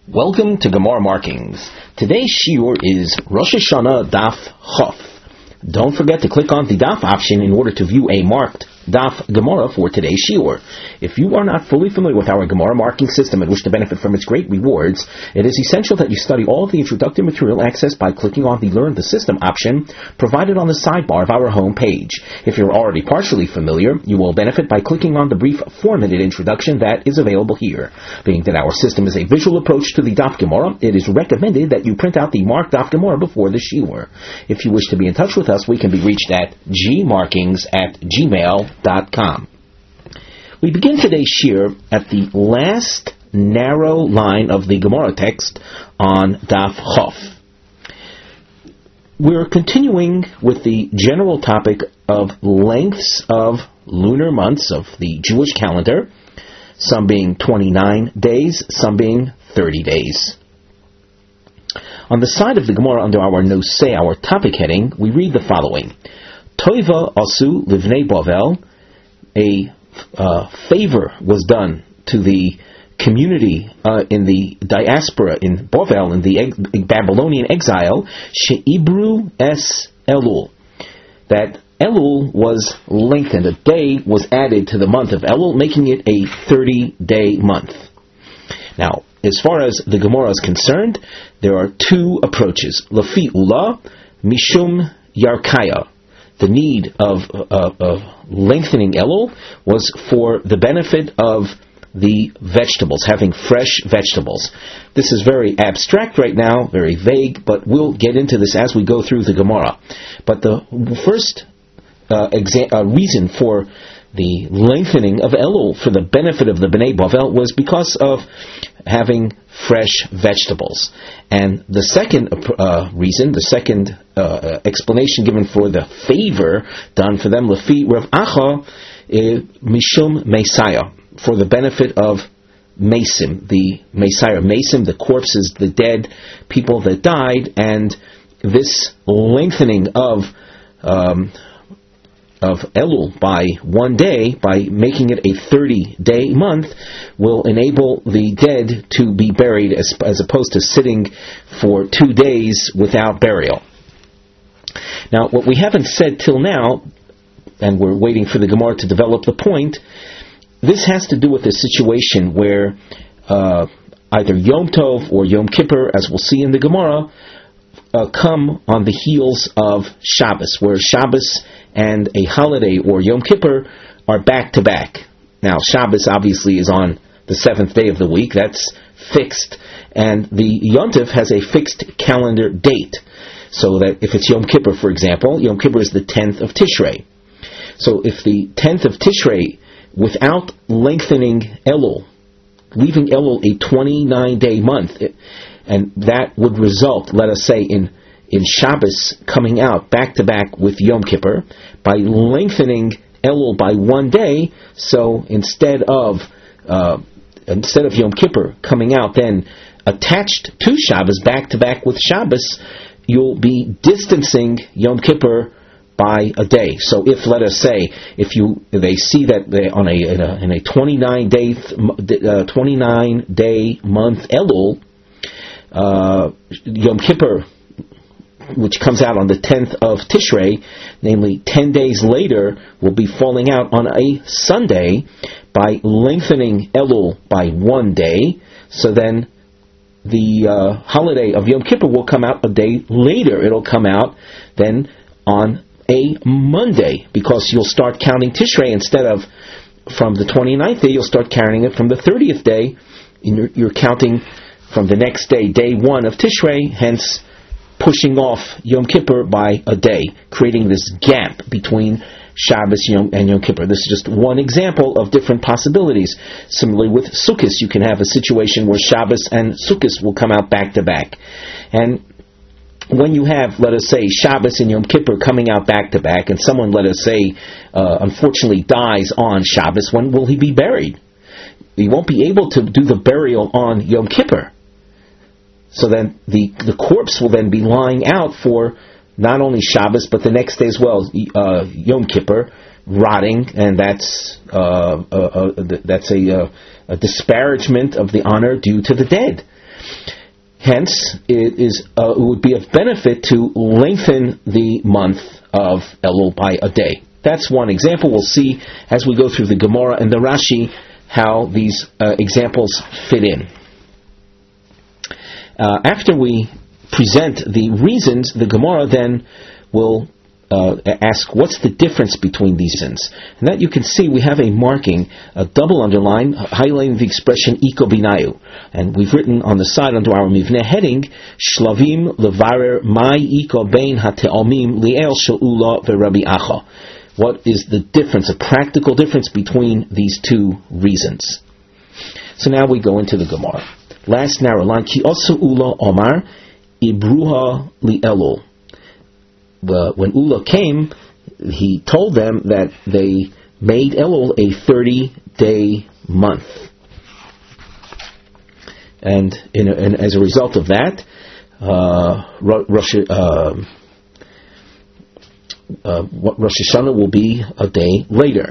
Welcome to Gemara Markings. Today's shiur is Rosh Hashanah Daf Chof. Don't forget to click on the Daf option in order to view a marked Daf Gemara for today's shiur. If you are not fully familiar with our Gemara marking system and wish to benefit from its great rewards, it is essential that you study all of the introductory material accessed by clicking on the Learn the System option provided on the sidebar of our home page. If you're already partially familiar, you will benefit by clicking on the brief 4-minute introduction that is available here. Being that our system is a visual approach to the Daf Gemara, it is recommended that you print out the marked Daf Gemara before the shiur. If you wish to be in touch with us, we can be reached at gmarkings@gmail.com. We begin today's shiur at the last narrow line of the Gemara text on Daf Chof. We're continuing with the general topic of lengths of lunar months of the Jewish calendar, some being 29 days, some being 30 days. On the side of the Gemara under our Nosei, our topic heading, we read the following. Toiva asu livnei Bavel, a favor was done to the community in the diaspora in Bavel, in the Babylonian exile, she'ibru es Elul, that Elul was lengthened, a day was added to the month of Elul, making it a 30-day month. Now, as far as the Gemara is concerned, there are two approaches. Lafi Ula, Mishum Yarkaya. The need of lengthening Elul was for the benefit of the vegetables, having fresh vegetables. This is very abstract right now, very vague, but we'll get into this as we go through the Gemara. But the first reason for the lengthening of Elul for the benefit of the Bnei Bavel was because of having fresh vegetables. And the second reason, the second explanation given for the favor done for them, Lefi Rav Acha, Mishum Messiah, for the benefit of Mesim, the Messiah, Mesim, the corpses, the dead people that died, and this lengthening of Elul by 1 day, by making it a 30-day month, will enable the dead to be buried as opposed to sitting for 2 days without burial. Now, what we haven't said till now, and we're waiting for the Gemara to develop the point, this has to do with a situation where either Yom Tov or Yom Kippur, as we'll see in the Gemara, come on the heels of Shabbos, where Shabbos and a holiday or Yom Kippur are back to back. Now, Shabbos obviously is on the 7th day of the week, that's fixed, and the Yom Tov has a fixed calendar date. So that if it's Yom Kippur, for example, Yom Kippur is the 10th of Tishrei. So if the 10th of Tishrei, without lengthening Elul, leaving Elul a 29-day month, and that would result, let us say, in Shabbos coming out back-to-back with Yom Kippur, by lengthening Elul by 1 day, so instead of Yom Kippur coming out then attached to Shabbos, back-to-back with Shabbos, you'll be distancing Yom Kippur by a day. So if, let us say, they see that in a 29-day month Elul, Yom Kippur, which comes out on the 10th of Tishrei, namely 10 days later, will be falling out on a Sunday, by lengthening Elul by 1 day. So then the holiday of Yom Kippur will come out a day later. It'll come out then on a Monday, because you'll start counting Tishrei instead of from the 29th day, you'll start counting it from the 30th day. You're counting from the next day, day 1 of Tishrei, hence pushing off Yom Kippur by a day, creating this gap between Shabbos and Yom Kippur. This is just one example of different possibilities. Similarly with Sukkot, you can have a situation where Shabbos and Sukkot will come out back to back. And when you have, let us say, Shabbos and Yom Kippur coming out back to back, and someone, let us say, unfortunately dies on Shabbos, when will he be buried? He won't be able to do the burial on Yom Kippur. So then the corpse will then be lying out for not only Shabbos, but the next day as well, Yom Kippur, rotting, and that's a disparagement of the honor due to the dead. Hence, it would be of benefit to lengthen the month of Elul by a day. That's one example. We'll see as we go through the Gemara and the Rashi how these examples fit in. After we present the reasons, the Gemara then will ask what's the difference between these reasons. And that you can see we have a marking, a double underline, highlighting the expression Iko Binayu. And we've written on the side under our Mivneh heading, Shlavim Levarer Mai Iko Bein HaTe'omim Li'el She'ula V'Rabbi Acha. What is the difference, a practical difference between these two reasons? So now we go into the Gemara. Last narrow line, Ki Osu Ula Omar Ibruha Li'elul. When Ula came, he told them that they made Elul a 30-day month. And as a result of that, Rosh Hashanah will be a day later.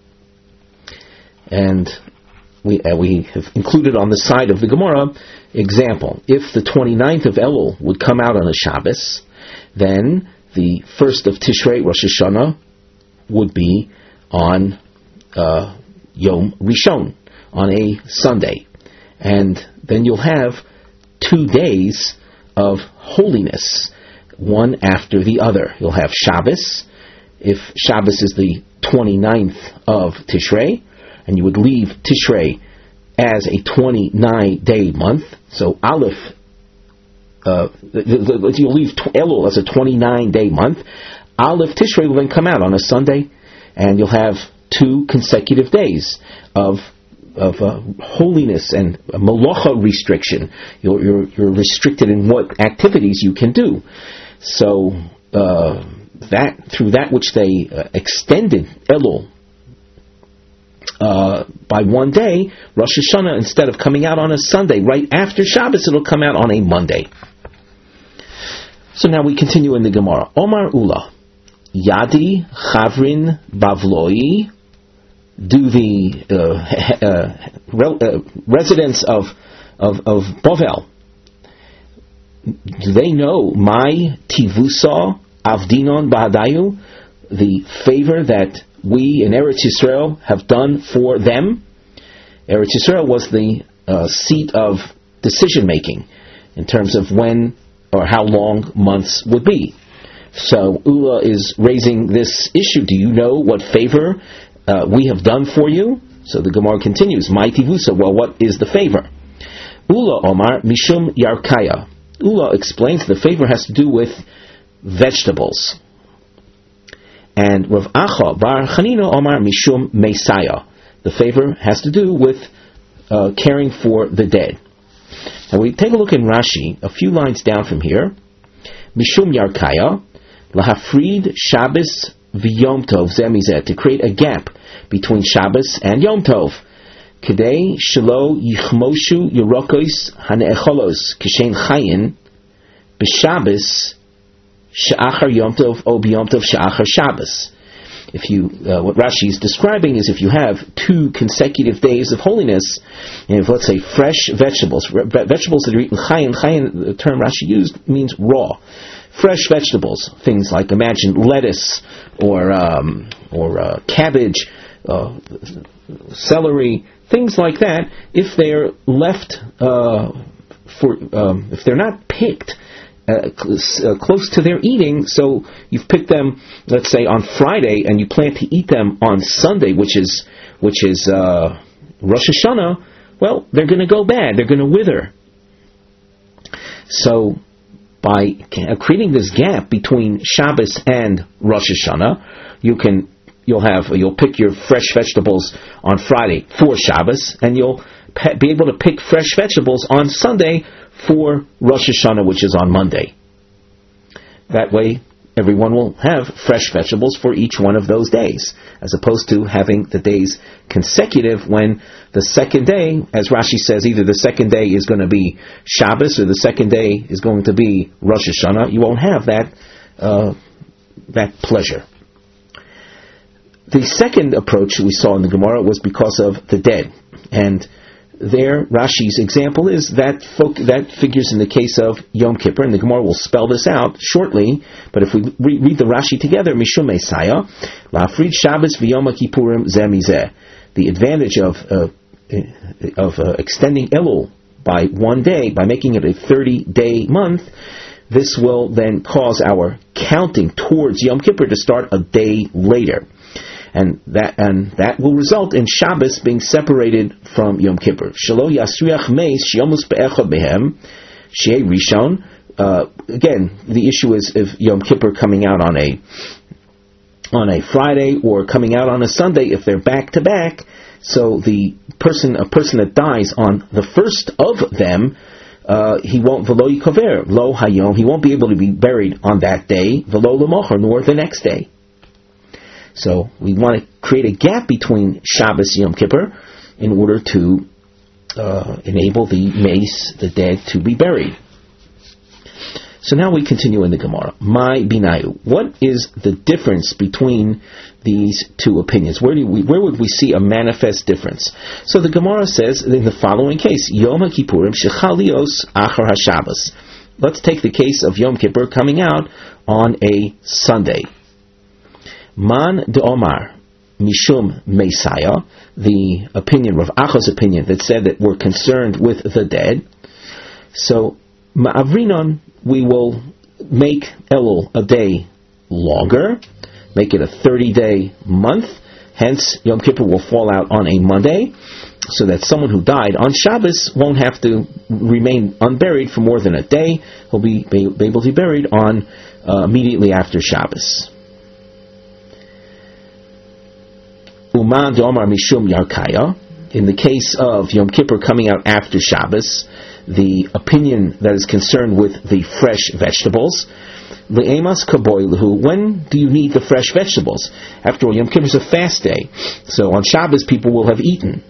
And we have included on the side of the Gemara example. If the 29th of Elul would come out on a Shabbos, then the 1st of Tishrei, Rosh Hashanah, would be on Yom Rishon, on a Sunday. And then you'll have 2 days of holiness, one after the other. You'll have Shabbos, if Shabbos is the 29th of Tishrei, and you would leave Tishrei as a 29-day month, so Aleph, you'll leave Elul as a 29-day month. Aleph Tishrei will then come out on a Sunday, and you'll have 2 consecutive days of holiness and malacha restriction. You're restricted in what activities you can do. So through that which they extended Elul by 1 day, Rosh Hashanah, instead of coming out on a Sunday right after Shabbos, it'll come out on a Monday. So now we continue in the Gemara. Omar Ula, Yadi Chavrin Bavloi. Do the residents of Bovel, do they know my Tivusa Avdinon Bahadayu, the favor that we in Eretz Yisrael have done for them? Eretz Yisrael was the seat of decision making in terms of when or how long months would be. So Ula is raising this issue. Do you know what favor we have done for you? So the Gemara continues, my tivusa, well, what is the favor? Ula Omar Mishum Yarkaya. Ula explains the favor has to do with vegetables. And Rav Acha Bar Chanina Omar Mishum Mesaya. The favor has to do with caring for the dead. Now we take a look in Rashi, a few lines down from here. Mishum Yarkaya, Lahafrid Shabbos v'Yom Tov zemizeh, to create a gap between Shabbos and Yom Tov. Kedei shelo yichmoshu yerokos haneecholos kishen chayin b'Shabbos she'achar Yom Tov o b'Yom Tov she'achar Shabbos. If you, what Rashi is describing is if you have 2 consecutive days of holiness, and if, let's say, fresh vegetables that are eaten chayin, the term Rashi used means raw. Fresh vegetables, things like, imagine lettuce or cabbage, celery, things like that. If they're left if they're not picked close to their eating, so you've picked them, let's say, on Friday, and you plan to eat them on Sunday, which is Rosh Hashanah. Well, they're going to go bad. They're going to wither. So, by creating this gap between Shabbos and Rosh Hashanah, you'll pick your fresh vegetables on Friday for Shabbos, and you'll be able to pick fresh vegetables on Sunday for Rosh Hashanah, which is on Monday. That way, everyone will have fresh vegetables for each one of those days, as opposed to having the days consecutive when the second day, as Rashi says, either the second day is going to be Shabbos or the second day is going to be Rosh Hashanah. You won't have that pleasure. The second approach we saw in the Gemara was because of the dead. And there, Rashi's example is that figures in the case of Yom Kippur, and the Gemara will spell this out shortly, but if we read the Rashi together, Mishum Mesaya, Lafrid Shabbos v'Yom Kippurim zeh mizeh. The advantage of extending Elul by 1 day, by making it a 30-day month, this will then cause our counting towards Yom Kippur to start a day later. And that will result in Shabbos being separated from Yom Kippur. Shelo yasriach meis sheyomus be'echad behem shei rishon. Again, the issue is if Yom Kippur coming out on a Friday or coming out on a Sunday, if they're back to back. So a person that dies on the first of them, he won't v'lo yikover lo hayom. He won't be able to be buried on that day v'lo l'mocher, nor the next day. So we want to create a gap between Shabbos and Yom Kippur in order to enable the mace, the dead, to be buried. So now we continue in the Gemara. My binayu. What is the difference between these two opinions? Where would we see a manifest difference? So the Gemara says in the following case, Yom HaKippurim shechalios achar HaShabbos. Let's take the case of Yom Kippur coming out on a Sunday. Man de Omar Mishum Mesaya, the opinion, Rav Acha's opinion, that said that we're concerned with the dead. So Ma'avrinon, we will make Elul a day longer, make it a 30-day month. Hence, Yom Kippur will fall out on a Monday, so that someone who died on Shabbos won't have to remain unburied for more than a day. He'll be able to be buried on immediately after Shabbos. Uman de Omar Mishum Yarkaya. In the case of Yom Kippur coming out after Shabbos, the opinion that is concerned with the fresh vegetables, Le'emas kaboilahu. When do you need the fresh vegetables? After all, Yom Kippur is a fast day, so on Shabbos people will have eaten.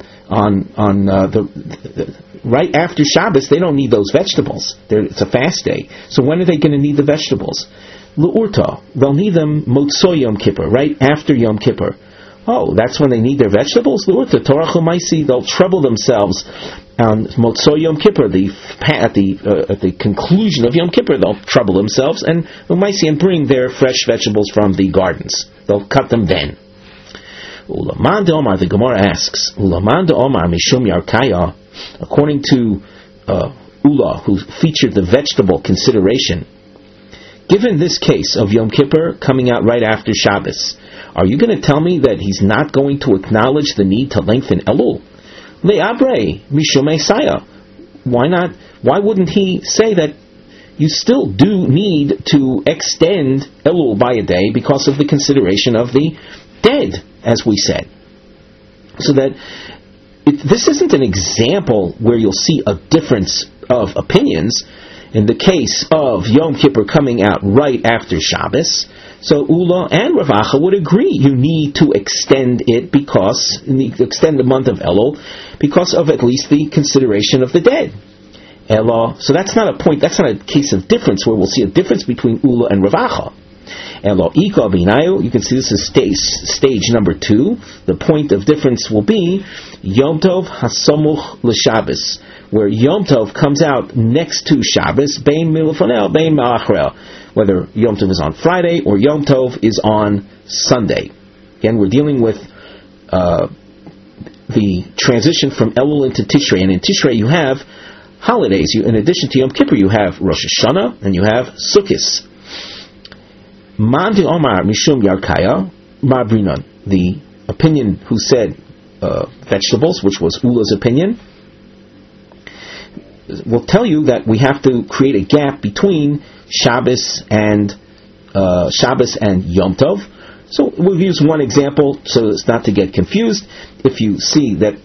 Right after Shabbos, they don't need those vegetables. It's a fast day. So when are they going to need the vegetables? L'urta. They'll need them Motzoi Yom Kippur, right after Yom Kippur. Oh, that's when they need their vegetables? They'll trouble themselves on Motzoi Yom Kippur. At the conclusion of Yom Kippur, they'll trouble themselves and bring their fresh vegetables from the gardens. They'll cut them then. Ulaman de Omar, the Gemara asks, Ulaman de Omar Mishum Yarkaya, according to Ula, who featured the vegetable consideration, given this case of Yom Kippur coming out right after Shabbos, are you going to tell me that he's not going to acknowledge the need to lengthen Elul? Le'abre Mishum Esaya. Why not? Why wouldn't he say that you still do need to extend Elul by a day because of the consideration of the dead, as we said? So that this isn't an example where you'll see a difference of opinions. In the case of Yom Kippur coming out right after Shabbos, so Ula and Rav Acha would agree you need to extend the month of Elul because of at least the consideration of the dead. So that's not a point. That's not a case of difference where we'll see a difference between Ula and Rav Acha. You can see this is stage number 2. The point of difference will be Yom Tov Hasamuch l'Shabbos, where Yom Tov comes out next to Shabbos, Bein Milufanel, Bein Ma'achrel, whether Yom Tov is on Friday or Yom Tov is on Sunday. Again, we're dealing with the transition from Elul into Tishrei, and in Tishrei you have holidays. In addition to Yom Kippur, you have Rosh Hashanah and you have Sukkot. Man de Omar Mishum Yarkaya Mabrinon, the opinion who said vegetables, which was Ula's opinion, will tell you that we have to create a gap between Shabbos and Yom Tov. So we'll use one example so as not to get confused. If you see that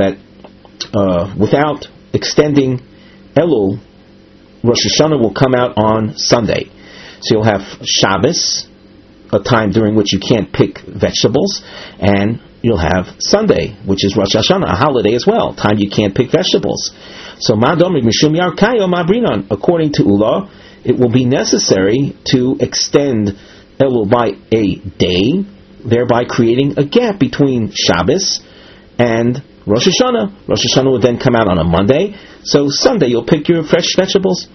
without extending Elul, Rosh Hashanah will come out on Sunday. So you'll have Shabbos, a time during which you can't pick vegetables, and you'll have Sunday, which is Rosh Hashanah, a holiday as well, time you can't pick vegetables. So according to Ula, it will be necessary to extend Elul by a day, thereby creating a gap between Shabbos and Rosh Hashanah. Rosh Hashanah would then come out on a Monday. So Sunday you'll pick your fresh vegetables.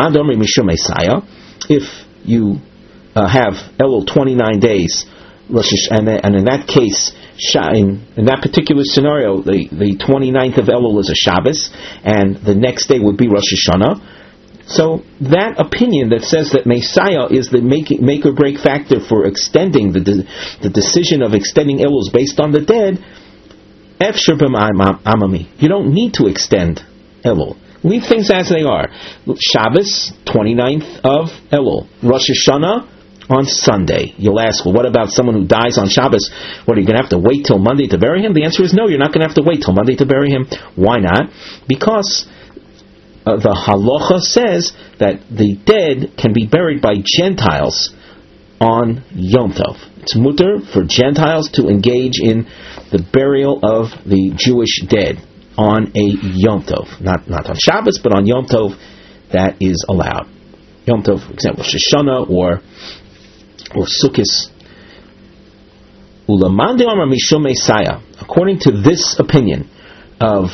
If you have Elul 29 days, and in that case, in that particular scenario, the 29th of Elul is a Shabbos, and the next day would be Rosh Hashanah. So that opinion that says that Messiah is the make or break factor for extending the decision of extending Elul based on the dead, Efshar b'ma'amami. You don't need to extend Elul. Leave things as they are. Shabbos, 29th of Elul. Rosh Hashanah on Sunday. You'll ask, well, what about someone who dies on Shabbos? What, are you going to have to wait till Monday to bury him? The answer is no, you're not going to have to wait till Monday to bury him. Why not? Because the halacha says that the dead can be buried by Gentiles on Yom Tov. It's mutter for Gentiles to engage in the burial of the Jewish dead on a Yom Tov. Not on Shabbos, but on Yom Tov, that is allowed. Yom Tov, for example, Shoshana or Sukkos. Ulamande Amar Mishum Messiah. According to this opinion of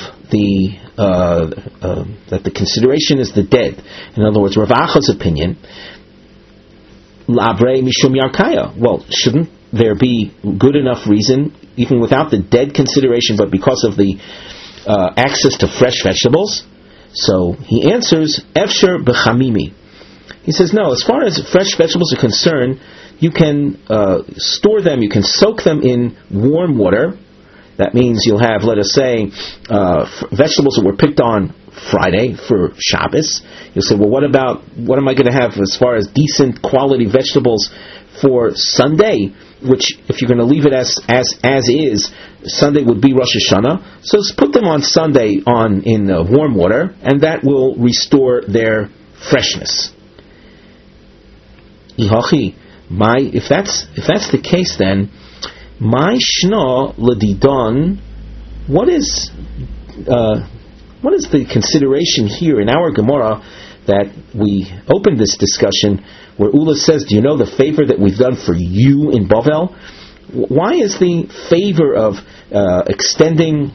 that the consideration is the dead. In other words, Rav Acha's opinion, Lavrei Mishum Yarkaya. Well, shouldn't there be good enough reason, even without the dead consideration, but because of the access to fresh vegetables? So he answers, Efshar b'chamimi. He says, no, as far as fresh vegetables are concerned, you can store them, you can soak them in warm water. That means you'll have, let us say, vegetables that were picked on Friday for Shabbos. You'll say, well, what am I going to have as far as decent quality vegetables for Sunday? Which, if you're going to leave it as is, Sunday would be Rosh Hashanah. So let's put them on Sunday in warm water, and that will restore their freshness. If that's the case, then my shna ledidon. What is the consideration here in our Gemara that we opened this discussion where Ula says, do you know the favor that we've done for you in Bovel? Why is the favor of extending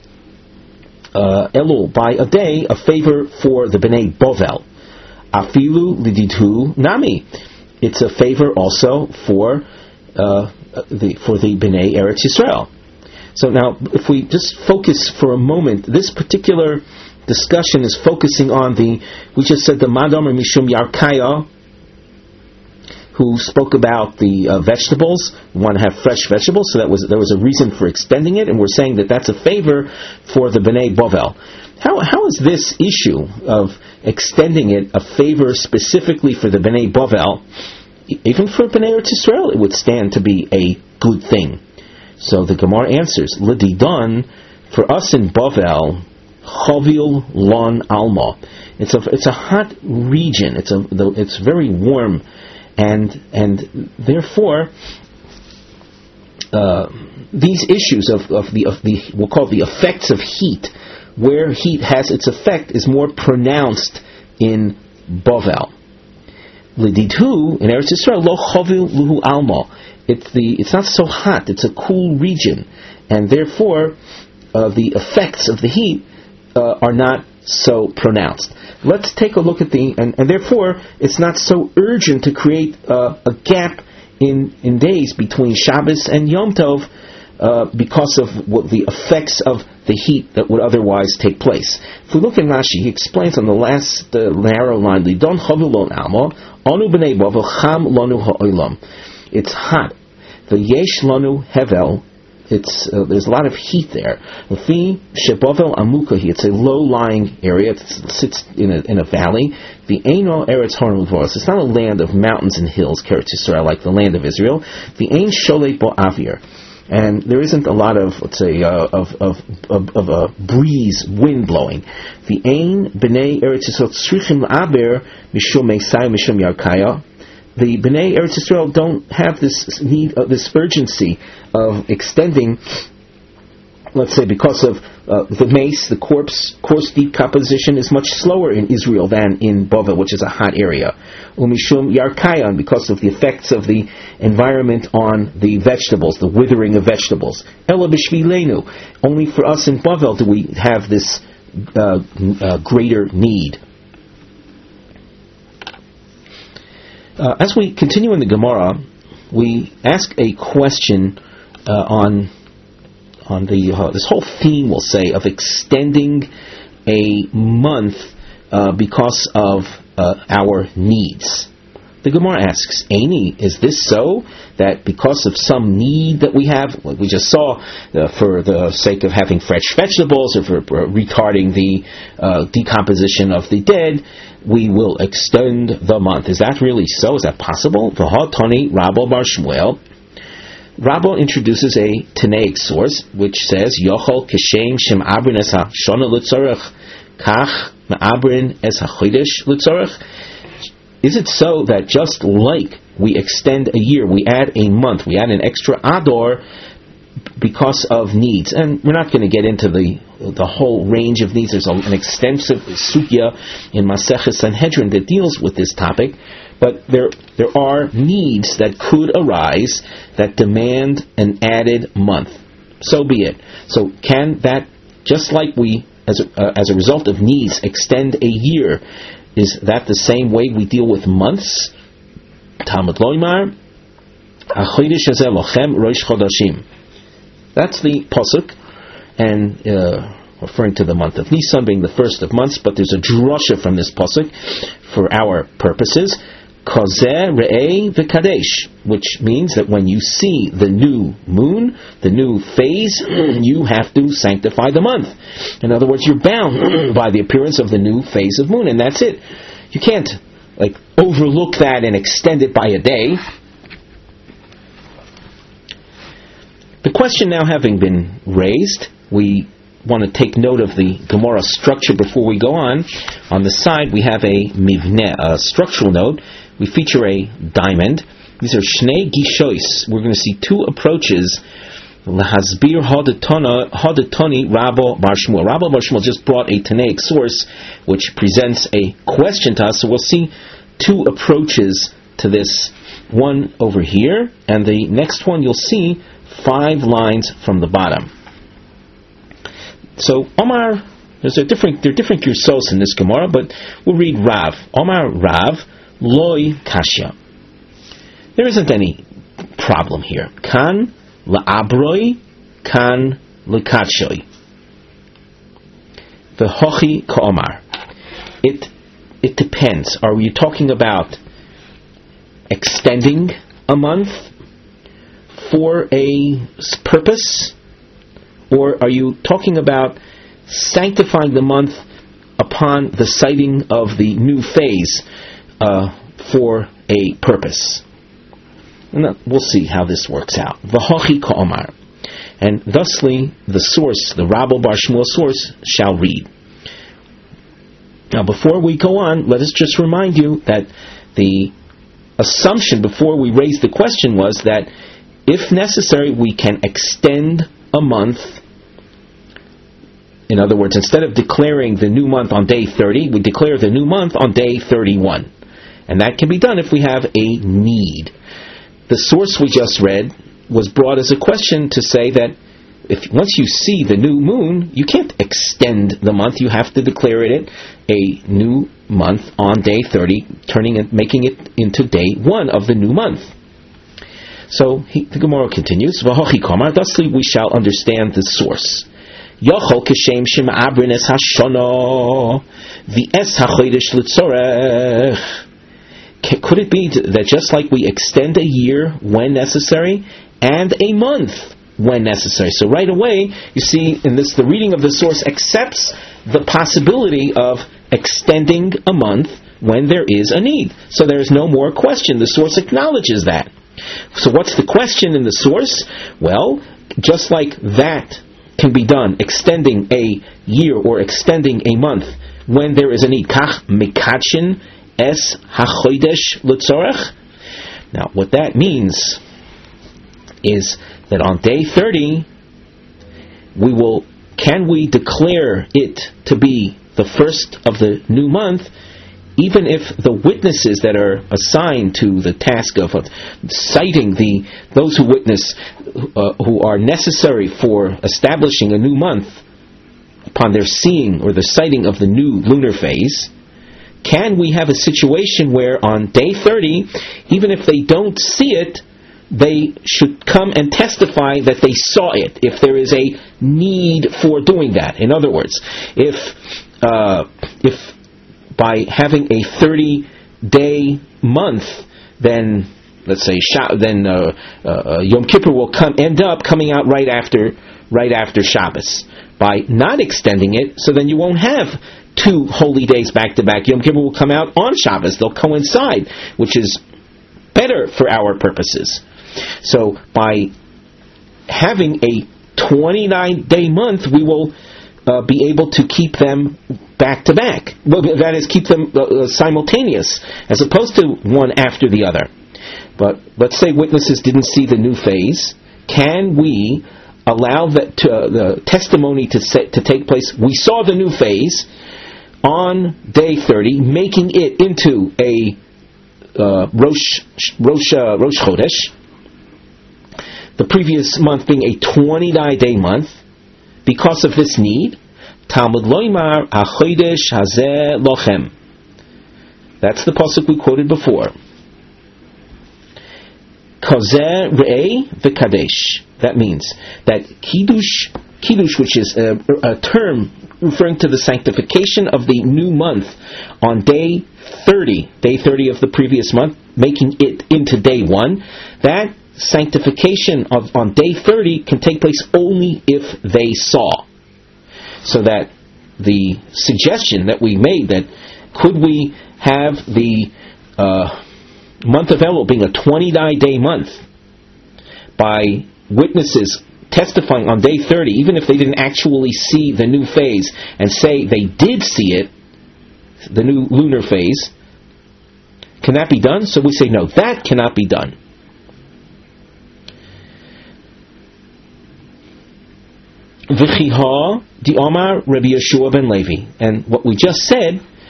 Elul by a day a favor for the Bnei Bovel? Afilu lididhu nami. It's a favor also for the Bnei Eretz Yisrael. So now, if we just focus for a moment, this particular discussion is focusing on we just said the Madam or Mishum Yarkaya, who spoke about the vegetables. We want to have fresh vegetables, so there was a reason for extending it, and we're saying that that's a favor for the Bnei Bovel. How is this issue of extending it a favor specifically for the Bnei Bovel? Even for Bnei Eretz Yisrael, it would stand to be a good thing. So the Gemara answers, L'didon, for us in Bovel, Chovil Lon Alma. It's a hot region. It's very warm, and therefore these issues of the we'll call it the effects of heat, where heat has its effect, is more pronounced in Bovel. L'didhu in Eretz Yisrael lo chovil luhu alma. It's not so hot. It's a cool region, and therefore the effects of the heat are not so pronounced. Let's take a look at and therefore it's not so urgent to create a gap in days between Shabbos and Yom Tov because of what the effects of the heat that would otherwise take place. If we look in Rashi, he explains on the last narrow line, Lidon chavil alma anu b'nei bovel cham lanu ha'olam. It's hot. The yesh lanu hevel. There's a lot of heat there. It's a low-lying area. It sits in a valley. The Eino Eretz Harim Uvoros. It's not a land of mountains and hills, Eretz Yisrael, like the land of Israel. The Ein Sholei Bo Avir, and there isn't a lot of, let's say, of a breeze, wind blowing. The Ein Bnei Eretz Yisrael Tzrichim La'aber Mishum Meisai Mishum Yarkaya. The Bnei Eretz Yisrael don't have this need, this urgency of extending, let's say, because of the mace, the coarse decomposition is much slower in Israel than in Bavel, which is a hot area. Umishum yarkayan, because of the effects of the environment on the vegetables, the withering of vegetables. Ela b'shvilenu, only for us in Bavel do we have this greater need. As we continue in the Gemara, we ask a question on this whole theme, we'll say, of extending a month because of our needs. The Gemara asks, Aini, is this so? That because of some need that we have, like we just saw, for the sake of having fresh vegetables, or for retarding the decomposition of the dead, we will extend the month. Is that really so? Is that possible? V'ha'tani Rabbo Bar Shmuel. Rabbo introduces a Tanaic source which says, Yochol kishem shem abrin es ha-shona l'tzorech kach ma'abrin es ha-chodesh l'tzorech. Is it so that just like we extend a year, we add a month, we add an extra ador because of needs? And we're not going to get into the whole range of needs. There's an extensive sugya in Maseches Sanhedrin that deals with this topic. But there are needs that could arise that demand an added month. So be it. So can that, just like we, as a result of needs, extend a year, is that the same way we deal with months? Talmud Loimar, HaChodesh hazeh lochem Rosh Chodashim. That's the pasuk, and referring to the month of Nisan being the first of months, but there's a drasha from this pasuk for our purposes. Kozeh re'eh v'kadesh, which means that when you see the new moon, the new phase, you have to sanctify the month. In other words, you're bound by the appearance of the new phase of moon, and that's it. You can't overlook that and extend it by a day. The question now having been raised, we want to take note of the Gemara structure before we go on. On the side we have a mivneh, a structural note. We feature a diamond. These are Shnei Gishois. We're going to see two approaches. Lahazbir Hadatoni Rabbo Bar Shmuel. Rabbo Bar Shmuel just brought a Tanaic source which presents a question to us. So we'll see two approaches to this. One over here, and the next one you'll see 5 lines from the bottom. So Omar, there are different Girsos in this Gemara, but we'll read Rav. Omar Rav Loi Kashya. There isn't any problem here. Kan la'abroi, kan l'katshoi. V'hochi ka'omar. It depends. Are we talking about extending a month for a purpose? Or are you talking about sanctifying the month upon the sighting of the new phase for a purpose? And we'll see how this works out. V'hachi ka'omar. And thusly, the source, the Rabbo Bar Shmuel source, shall read. Now, before we go on, let us just remind you that the assumption before we raised the question was that if necessary, we can extend a month. In other words, instead of declaring the new month on day 30, we declare the new month on day 31. And that can be done if we have a need. The source we just read was brought as a question to say that if once you see the new moon, you can't extend the month. You have to declare it a new month on day 30, making it into day 1 of the new month. So the Gemara continues, V'hochi kamar, thusly we shall understand the source. Yochol kishem shem abrin es hashono v'es hachodesh l'tzorech. Could it be that just like we extend a year when necessary and a month when necessary? So right away, you see in this, the reading of the source accepts the possibility of extending a month when there is a need. So there is no more question. The source acknowledges that. So what's the question in the source? Well, just like that can be done, extending a year or extending a month when there is a need. Kach mekachin es hachodesh l'tzorech. Now, what that means is that on day 30, we will can we declare it to be the first of the new month, even if the witnesses that are assigned to the task of citing those who witness, who are necessary for establishing a new month, upon their seeing or the sighting of the new lunar phase, can we have a situation where on day 30, even if they don't see it, they should come and testify that they saw it, if there is a need for doing that? In other words, if by having a 30-day month, then let's say Yom Kippur will end up coming out right after Shabbos. By not extending it, so then you won't have 2 holy days back to back. Yom Kippur will come out on Shabbos; they'll coincide, which is better for our purposes. So by having a 29-day month, we will be able to keep them back to back. Well, that is, keep them simultaneous, as opposed to one after the other. But let's say witnesses didn't see the new phase. Can we allow the testimony to take place? We saw the new phase on day 30, making it into a Rosh Chodesh, the previous month being a 29-day month. Because of this need, Talmud Loimar HaChodesh Hazeh Lochem. That's the pasuk we quoted before. Kazeh Re'eh V'Kadesh. That means that Kiddush, which is a term referring to the sanctification of the new month on day 30 of the previous month, making it into day 1, that sanctification on day 30 can take place only if they saw. So that the suggestion that we made, that could we have the month of Elul being a 29-day month by witnesses testifying on day 30, even if they didn't actually see the new phase, and say they did see it, the new lunar phase, can that be done? So we say no, that cannot be done. V'chiha di Omar Rabbi Yeshua ben Levi. And what we just said,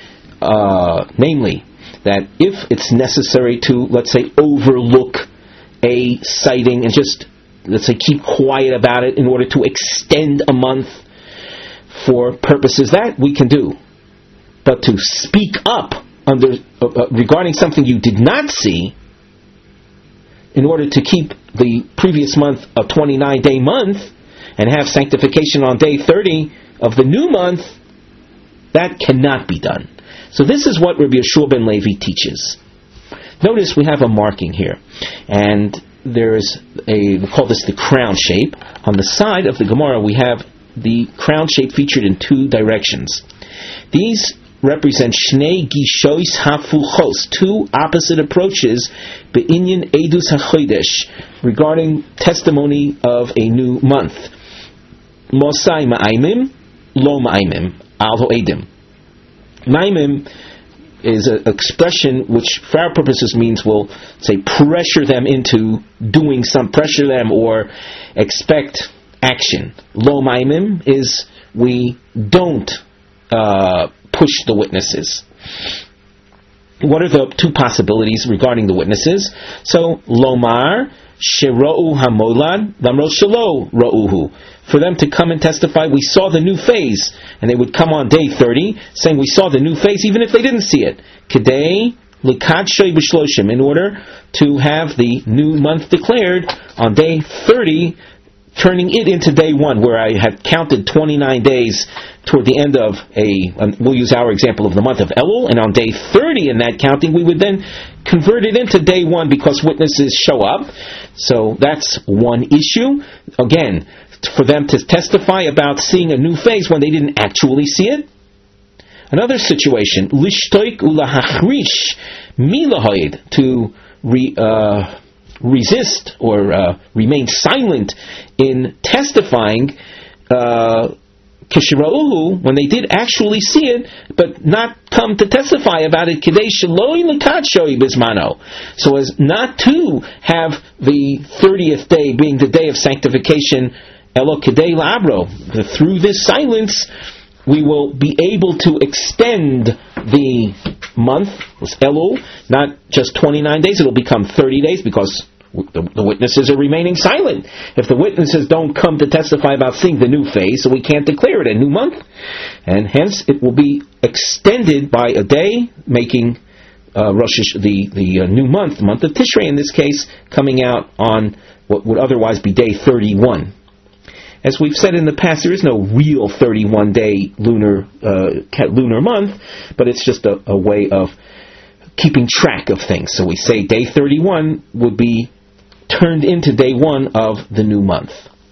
namely, that if it's necessary to, let's say, overlook a sighting and just, let's say, keep quiet about it in order to extend a month for purposes, that we can do. But to speak up regarding something you did not see, in order to keep the previous month a 29-day month, and have sanctification on day 30 of the new month, that cannot be done. So this is what Rabbi Yeshua ben Levi teaches. Notice we have a marking here, and there's we call this the crown shape. On the side of the Gemara, we have the crown shape featured in 2 directions. These represent Shnei Gishois Hafuchos, 2 opposite approaches, Be'inyan Edus HaChodesh, regarding testimony of a new month. Mosai Ma'aimim, Lo Ma'aimim, Al Ho'edim. Ma'aimim is an expression which, for our purposes, means we'll say pressure them into doing pressure them or expect action. Lo Ma'aimim is we don't push the witnesses. What are the 2 possibilities regarding the witnesses? So, Lomar Shero'u Hamolad Lamro Shelo Ro'uhu. For them to come and testify, we saw the new phase, and they would come on day 30, saying we saw the new phase, even if they didn't see it. Kedei Likadshay B'Shloshim, in order to have the new month declared on day 30, turning it into day 1, where I had counted 29 days toward the end of we'll use our example of the month of Elul, and on day 30 in that counting, we would then convert it into day 1 because witnesses show up. So that's one issue. Again, for them to testify about seeing a new phase when they didn't actually see it. Another situation, lishtoik ulahachrish milahoid, to resist or remain silent in testifying kishirauhu, when they did actually see it, but not come to testify about it, kidei sheloi lekatshoi bismano, so as not to have the 30th day being the day of sanctification Elo Kedei La'abro. Through this silence, we will be able to extend the month, Elul, not just 29 days, it'll become 30 days because the witnesses are remaining silent. If the witnesses don't come to testify about seeing the new phase, so we can't declare it a new month. And hence, it will be extended by a day, making the new month, the month of Tishrei in this case, coming out on what would otherwise be day 31. As we've said in the past, there is no real 31-day lunar month, but it's just a way of keeping track of things. So we say day 31 would be turned into day 1 of the new month.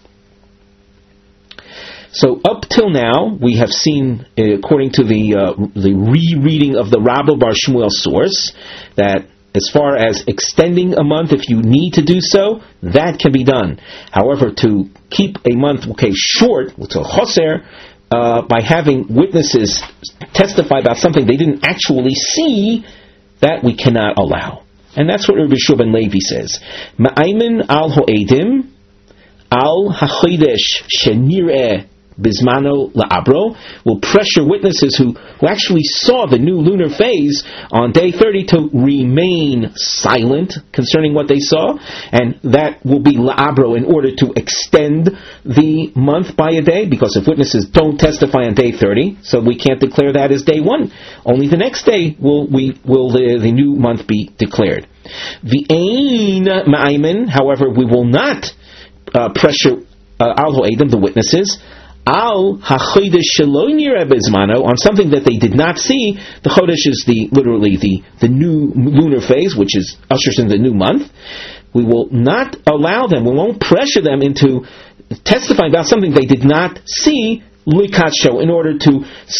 So up till now, we have seen, according to the rereading of the Rabba Bar Shmuel source, that as far as extending a month, if you need to do so, that can be done. However, to keep a month short, to a choser, by having witnesses testify about something they didn't actually see, that we cannot allow. And that's what Rabbi Shua ben Levi says. Ma'aymin al ho'edim al hachodesh shenireh Bismano la'abro, will pressure witnesses who actually saw the new lunar phase on day 30 to remain silent concerning what they saw, and that will be la'abro in order to extend the month by a day, because if witnesses don't testify on day 30, so we can't declare that as day 1. Only the next day will the new month be declared. V'ein ma'aymin, however, we will not pressure al ho'edim, the witnesses, al hachodesh shelo nireh bizmano, on something that they did not see. The chodesh is literally the new lunar phase, which ushers in the new month. We will not allow them, we won't pressure them into testifying about something they did not see, likatsho, in order to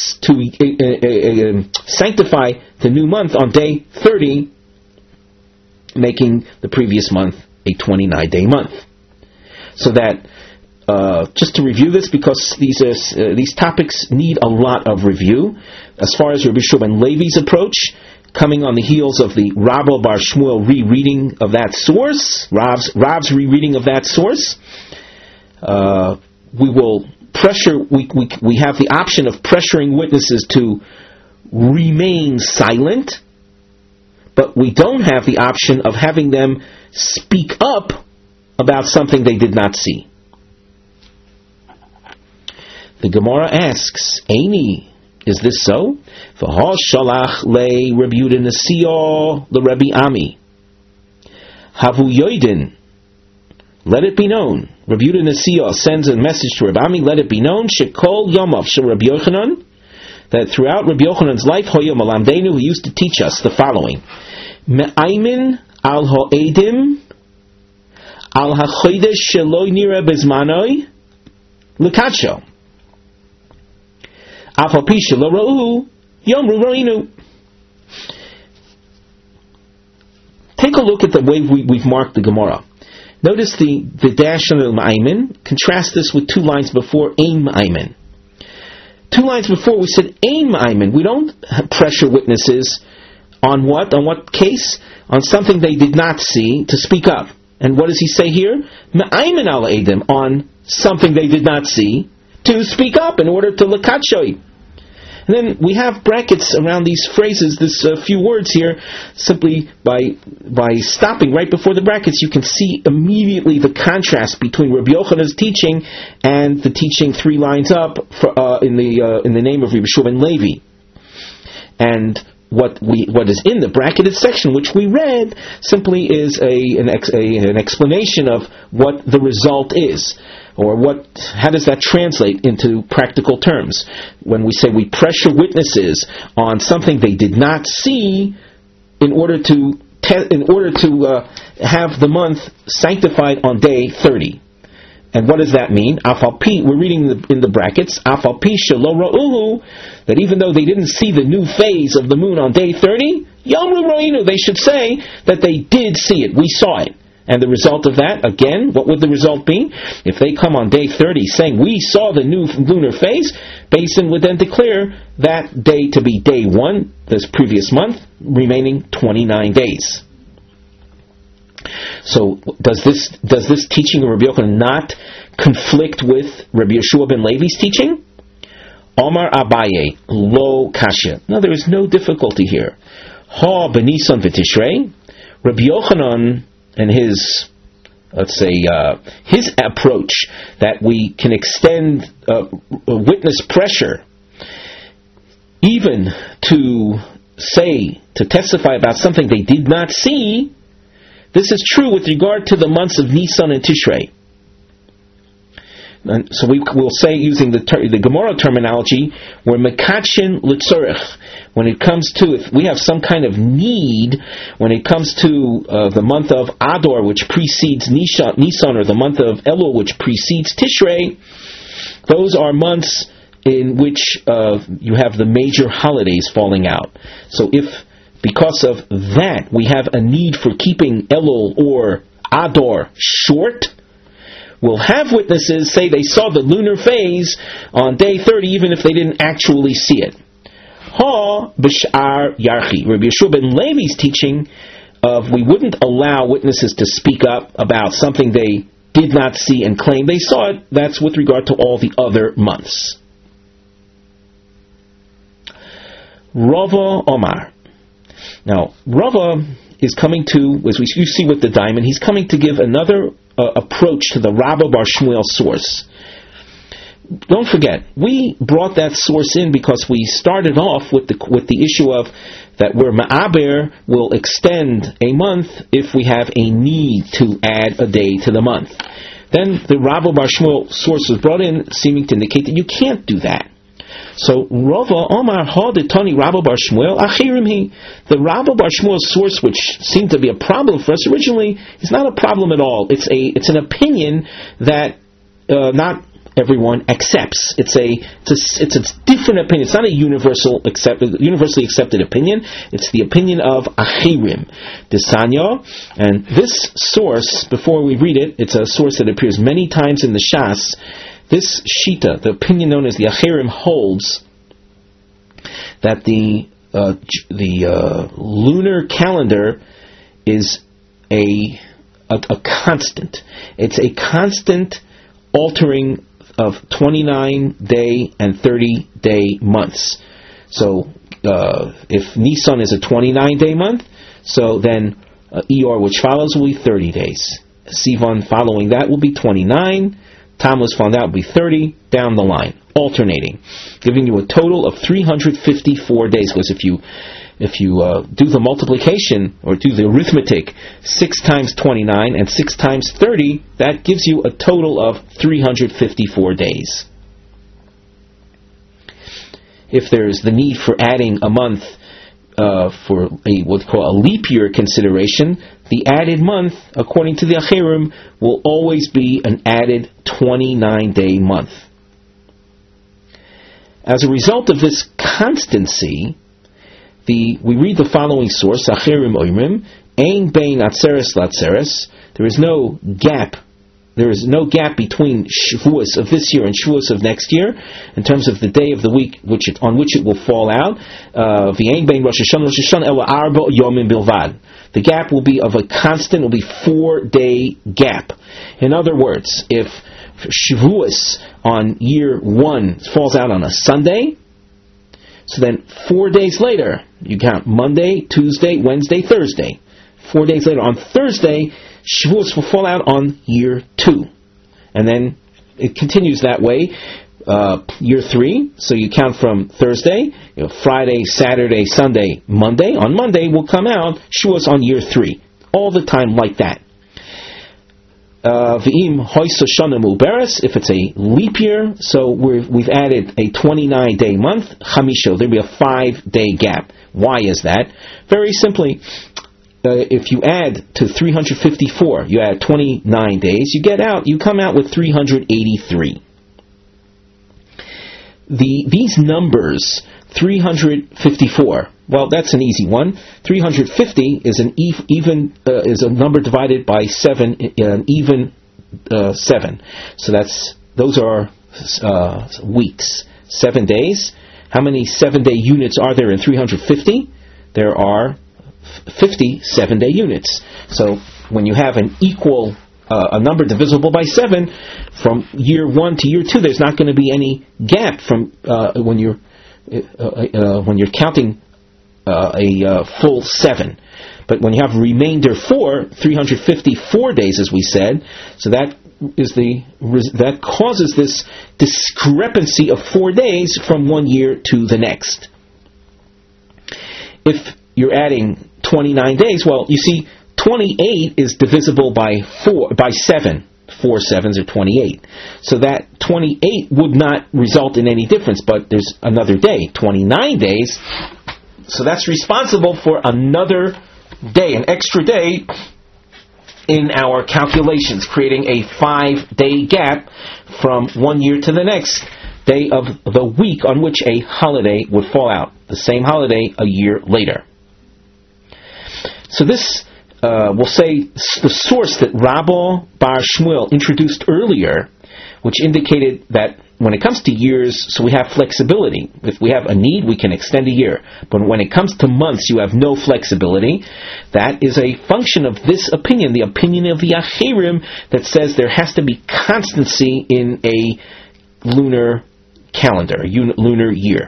sanctify the new month on day 30, making the previous month a 29-day month. So that just to review this, because these topics need a lot of review. As far as Rabbi Shua ben Levi's approach, coming on the heels of the Rabba Bar Shmuel rereading of that source, Rav's rereading of that source, we will pressure. We have the option of pressuring witnesses to remain silent, but we don't have the option of having them speak up about something they did not see. The Gemara asks, Eini, is this so? V'ha shalach le Rabbi Yehuda Nesio le Rabbi Ami. Havu yoidin. Let it be known. Rabbi Yehuda Nesio sends a message to Rabbi Ami. Let it be known. Shekol yomav shel Rabbi Yochanan. That throughout Rabbi Yochanan's life, Hoyom Alamdeinu, he used to teach us the following: Me'aymin al ho'edim al hachodesh shelo nireh bezmanoi lekatsho. Take a look at the way we've marked the Gemara. Notice the dash on the Ma'aymin. Contrast this with 2 lines before Ein Ma'aymin. 2 lines before we said Ein Ma'aymin. We don't pressure witnesses on what? On what case? On something they did not see to speak up. And what does he say here? Ma'aymin al Eidim, on something they did not see to speak up in order to lekatshoi. And then we have brackets around these phrases, this few words here. Simply by stopping right before the brackets, you can see immediately the contrast between Rabbi Yochanan's teaching and the teaching 3 lines up in the name of Rabbi Shua ben Levi. And what is in the bracketed section, which we read, simply is an explanation of what the result is. Or how does that translate into practical terms? When we say we pressure witnesses on something they did not see in order to have the month sanctified on day 30. And what does that mean? Afalpi, we're reading in the brackets, Afalpi shelo ra'uhu, that even though they didn't see the new phase of the moon on day 30, Yomru ra'inu, they should say that they did see it, we saw it. And the result of that, again, what would the result be? If they come on day 30 saying, we saw the new lunar phase, Beis Din would then declare that day to be day 1, this previous month, remaining 29 days. So does this teaching of Rabbi Yochanan not conflict with Rabbi Yeshua ben Levi's teaching? Omar Abaye, lo kasha. No, there is no difficulty here. Ha b'Nisan v'Tishrei. Rabbi Yochanan and his, let's say, his approach that we can extend witness pressure even to testify about something they did not see. This is true with regard to the months of Nisan and Tishrei. And so we will say, using the Gemara terminology, we're mekadshin l'tzorech. When it comes to, if we have some kind of need, when it comes to the month of Adar, which precedes Nisan, or the month of Elul, which precedes Tishrei, those are months in which you have the major holidays falling out. So if, because of that, we have a need for keeping Elul or Adar short, we'll have witnesses say they saw the lunar phase on day 30, even if they didn't actually see it. Ha b'sh'ar yarchi. Rabbi Yeshua ben Levi's teaching of we wouldn't allow witnesses to speak up about something they did not see and claim they saw it. That's with regard to all the other months. Rava Omar. Now, Rava is coming to, as you see with the diamond, he's coming to give another approach to the Rabba Bar Shmuel source. Don't forget, we brought that source in because we started off with the issue of that where Ma'aber will extend a month if we have a need to add a day to the month. Then the Rabba Bar Shmuel source was brought in, seeming to indicate that you can't do that. So Rava Omar Haditani Rabba Bar Shmuel Achirim. The Rabba Bar Shmuel source, which seemed to be a problem for us originally, is not a problem at all. It's an opinion that not everyone accepts. It's a different opinion. It's not a universally accepted opinion. It's the opinion of Achirim Desanya. And this source, before we read it, it's a source that appears many times in the Shas. This Shita, the opinion known as the Achirim, holds that the lunar calendar is a constant. It's a constant altering of 29-day and 30-day months. So if Nisan is a 29-day month, so then Iyar, which follows, will be 30 days. Sivan following that will be 29. Tammuz found out will be 30, down the line, alternating, giving you a total of 354 days. Because if you do the multiplication or do the arithmetic, 6 times 29 and 6 times 30, that gives you a total of 354 days. If there's the need for adding a month for what we call a leap year consideration, the added month, according to the Achirim, will always be an added 29-day month. As a result of this constancy, we read the following source, Achirim Oimrim, Ein Bein Atzeres Latzeres, there is no gap. There is no gap between Shavuos of this year and Shavuos of next year in terms of the day of the week on which it will fall out. V'ein bein Rosh Hashanah ela arba yomim bilvad. The gap will be of a constant, will be 4-day gap. In other words, if Shavuos on year 1 falls out on a Sunday, so then 4 days later, you count Monday, Tuesday, Wednesday, Thursday. 4 days later, on Thursday, Shavuos will fall out on year 2. And then it continues that way. Year 3, so you count from Thursday, Friday, Saturday, Sunday, Monday. On Monday will come out Shavuos on year 3. All the time like that. V'im hoysa shana muberes, if it's a leap year, so we've added a 29-day month, chamisho, there'll be a 5-day gap. Why is that? Very simply, if you add to 354, you add 29 days, you come out with 383. These numbers, 354, well, that's an easy one. 350 is is a number divided by 7, an even 7. So those are weeks, 7 days. How many 7-day units are there in 350? There are 50 7-day units. So when you have an equal a number divisible by 7 from year 1 to year 2, there's not going to be any gap from when you're counting a full 7. But when you have remainder 4, 354 days, as we said, so that causes this discrepancy of 4 days from one year to the next. If you're adding 29 days, well, you see, 28 is divisible by 7. 4 sevens are 28. So that 28 would not result in any difference, but there's another day, 29 days. So that's responsible for another day, an extra day in our calculations, creating a 5-day gap from one year to the next day of the week on which a holiday would fall out, the same holiday a year later. So this, we'll say, the source that Rabba Bar Shmuel introduced earlier, which indicated that when it comes to years, so we have flexibility. If we have a need, we can extend a year. But when it comes to months, you have no flexibility. That is a function of this opinion, the opinion of the Achirim, that says there has to be constancy in a lunar calendar, a lunar year.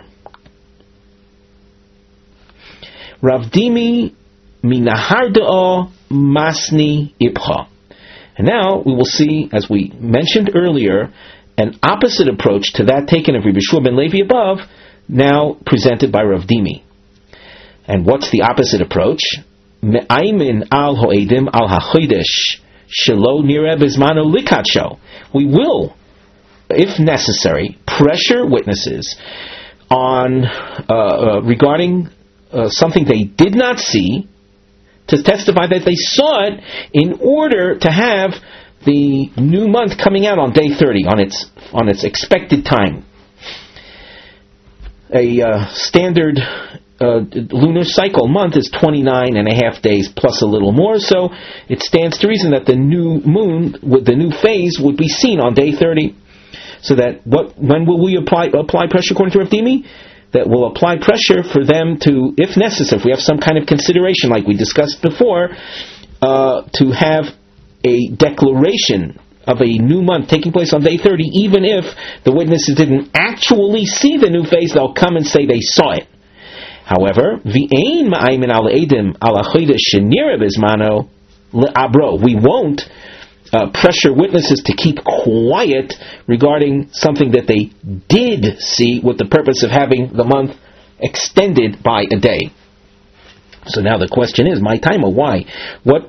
Rav Dimi Minaharda'o Masni Ibcha. And now we will see, as we mentioned earlier, an opposite approach to that taken of Rabbi Shua ben Levi above, now presented by Rav Dimi. And what's the opposite approach? Me'aymin al ho'edim al ha'chodesh shelo nireh bezmano likatsho. We will, if necessary, pressure witnesses on regarding something they did not see, to testify that they saw it in order to have the new month coming out on day 30, on its expected time. A standard lunar cycle month is 29 and a half days plus a little more, so it stands to reason that the new moon, with the new phase, would be seen on day 30. So that when will we apply pressure according to Rav Dimi? That will apply pressure for them to, if necessary, if we have some kind of consideration, like we discussed before, to have a declaration of a new month taking place on day 30, even if the witnesses didn't actually see the new phase, they'll come and say they saw it. However, v'ein ma'aymin al edim al achodesh shenireh bezmano le'abro. We won't pressure witnesses to keep quiet regarding something that they did see, with the purpose of having the month extended by a day. So now the question is, my timer, why? What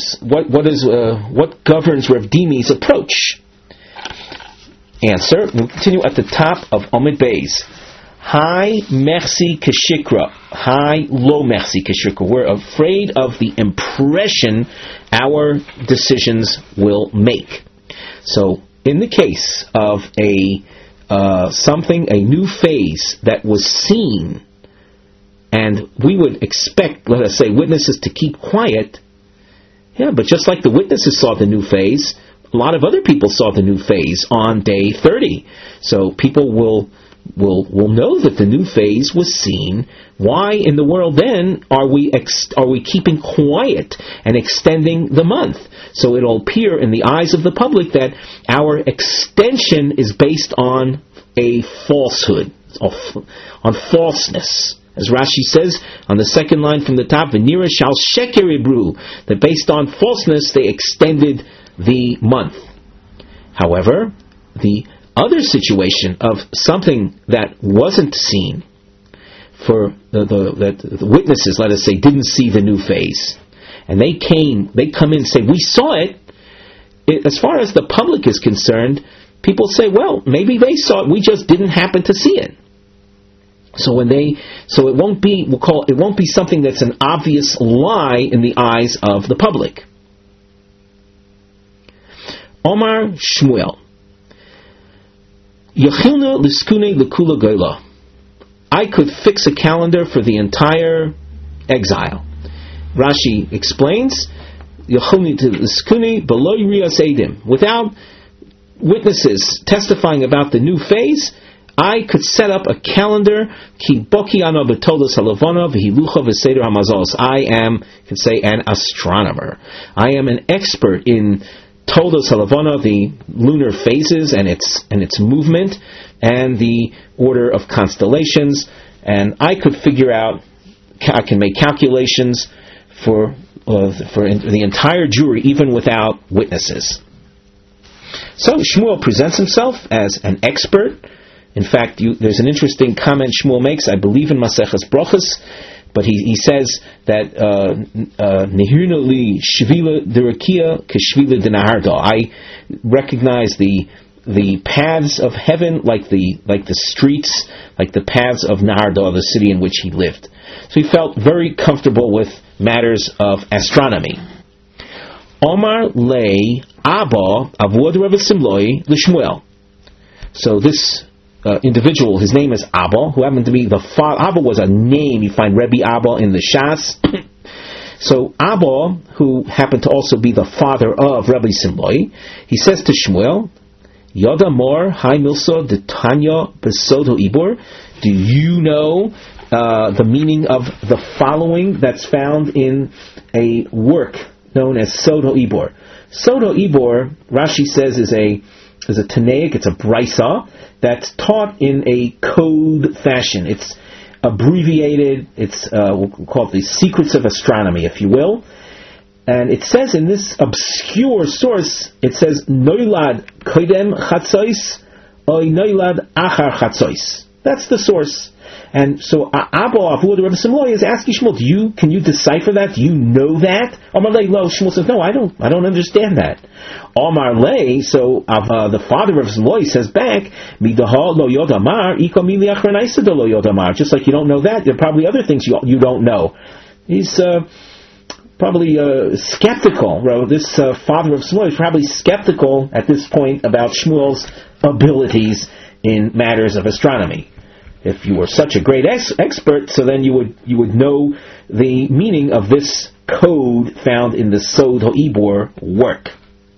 governs Rav Dimi's approach? Answer: we'll continue at the top of Omid Beis. High merci kashikra, high low merci kashikra. We're afraid of the impression our decisions will make. So, in the case of a new phase that was seen, and we would expect, let us say, witnesses to keep quiet. Yeah, but just like the witnesses saw the new phase, a lot of other people saw the new phase on day 30. So people will know that the new phase was seen. Why in the world then are we keeping quiet and extending the month? So it'll appear in the eyes of the public that our extension is based on a falsehood, on falseness. As Rashi says on the second line from the top, V'nira shal sheker ibru, that based on falseness they extended the month. However, the other situation of something that wasn't seen, for that the witnesses, let us say, didn't see the new phase, and they come in and say, we saw it. As far as the public is concerned, people say, well, maybe they saw it, we just didn't happen to see it. So it won't be something that's an obvious lie in the eyes of the public. Omar Shmuel. Yechilna liskune lekula goyla. I could fix a calendar for the entire exile. Rashi explains, Yechilna liskune below Yiriyas Eidim. Without witnesses testifying about the new phase, I could set up a calendar. Ki boki ano b'tolos halavana v'hilucha v'seder hamazos. I am, you could say, an astronomer. I am an expert in Toldos Halavana, the lunar phases and its movement, and the order of constellations. And I could figure out, I can make calculations for the entire jury, even without witnesses. So Shmuel presents himself as an expert. In fact, there's an interesting comment Shmuel makes, I believe in Maseches Brochus, but he says that Nehirna li shvila derakia keshvila denaharda. I recognize the paths of heaven like the streets, like the paths of Naharda, the city in which he lived. So he felt very comfortable with matters of astronomy. Omar lei Abba avod Rav Simloi l'Shmuel. So this individual, his name is Abba, who happened to be the father. Abba was a name. You find Rebbe Abba in the Shas. So Abba, who happened to also be the father of Rebbe Simloi, he says to Shmuel, Yoda Mor Hai Milso de Tanya Besodo Ibor. Do you know the meaning of the following that's found in a work known as Sodo Ibor? Sodo Ibor, Rashi says, is a Tanaic, it's a Brisa that's taught in a code fashion. It's abbreviated, it's we'll call it the secrets of astronomy, if you will. And it says in this obscure source, it says, Noilad Koidem Chatzois, Oy Noilad Achar Chatzois. That's the source. And so Abba Avud Rav Simloi is asking Shmuel, can you decipher that? Do you know that? Omar Lei Lo, Shmuel says, no, I don't understand that. Omar Lei, so the father of Simloi says back, Midaha Lo Yodamar, Iko Mili Achronaisa Lo Yodamar. Just like you don't know that, there are probably other things you don't know. He's probably skeptical. This father of Shmuel is probably skeptical at this point about Shmuel's abilities in matters of astronomy. If you were such a great expert, so then you would know the meaning of this code found in the Sod HaIbor work.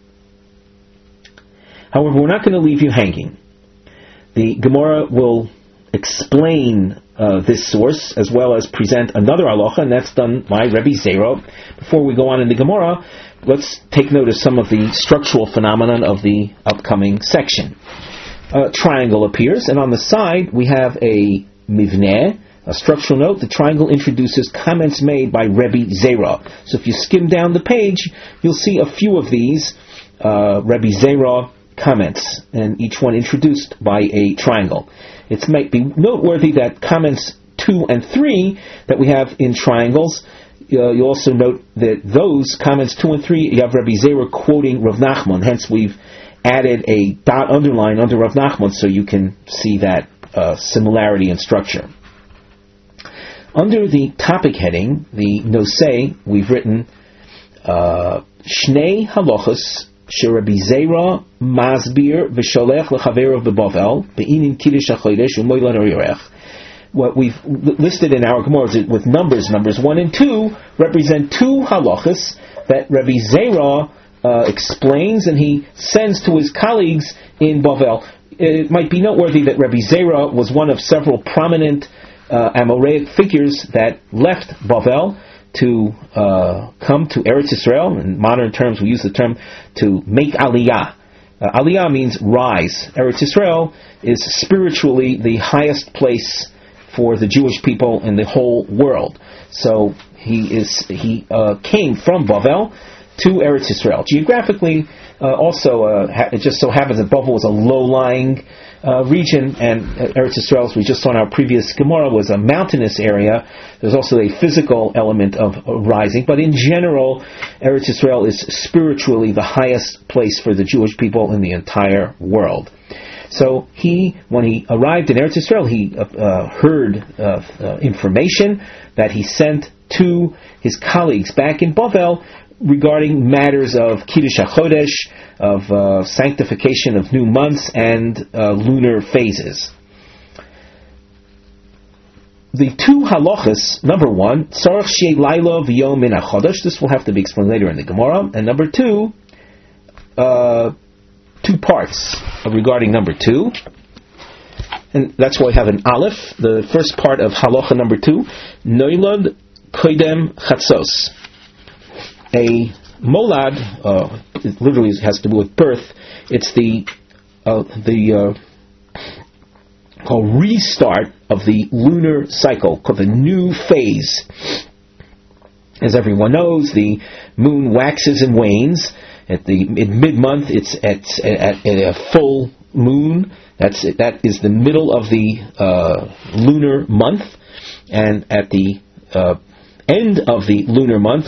However, we're not going to leave you hanging. The Gemara will explain this source as well as present another halacha, and that's done by Rebbe Zero. Before we go on in the Gemara, let's take note of some of the structural phenomenon of the upcoming section. A triangle appears, and on the side we have a mivneh, a structural note. The triangle introduces comments made by Rebbe Zera. So if you skim down the page, you'll see a few of these Rebbe Zera comments, and each one introduced by a triangle. It might be noteworthy that comments 2 and 3 that we have in triangles, you also note that those comments 2 and 3, you have Rebbe Zera quoting Rav Nachman, hence we've added a dot underline under Rav Nachman so you can see that similarity in structure. Under the topic heading, the nosei, we've written Shnei Halachos Sherabi Zera Masbir V'Sholech L'Chaverav B'Bavel Be'inin Kiddush HaChodesh U'Moilad HaYorech. What we've listed in our Gemara with numbers 1 and 2 represent 2 halachos that Rabbi Zera explains, and he sends to his colleagues in Bavel. It might be noteworthy that Rabbi Zera was one of several prominent Amoraic figures that left Bavel to come to Eretz Yisrael. In modern terms, we use the term to make Aliyah. Aliyah means rise. Eretz Yisrael is spiritually the highest place for the Jewish people in the whole world. So he came from Bavel to Eretz Yisrael. Geographically, it just so happens that Bavel was a low-lying region, and Eretz Yisrael, as we just saw in our previous Gemara, was a mountainous area. There's also a physical element of rising, but in general, Eretz Yisrael is spiritually the highest place for the Jewish people in the entire world. So when he arrived in Eretz Yisrael, he heard information that he sent to his colleagues back in Bavel regarding matters of Kiddush HaChodesh, of sanctification of new months and lunar phases. The 2 halachas, number 1, Tzarech Shei Laila V'Yom Min HaChodesh, this will have to be explained later in the Gemara, and number 2, 2 parts regarding number 2. And that's why we have an aleph, the first part of halacha number 2, noilad koidem chatzos. A molad, it literally has to do with birth. It's the restart of the lunar cycle, called the new phase. As everyone knows, the moon waxes and wanes. At mid-month, it's at a full moon. That is the middle of the lunar month, and at the end of the lunar month,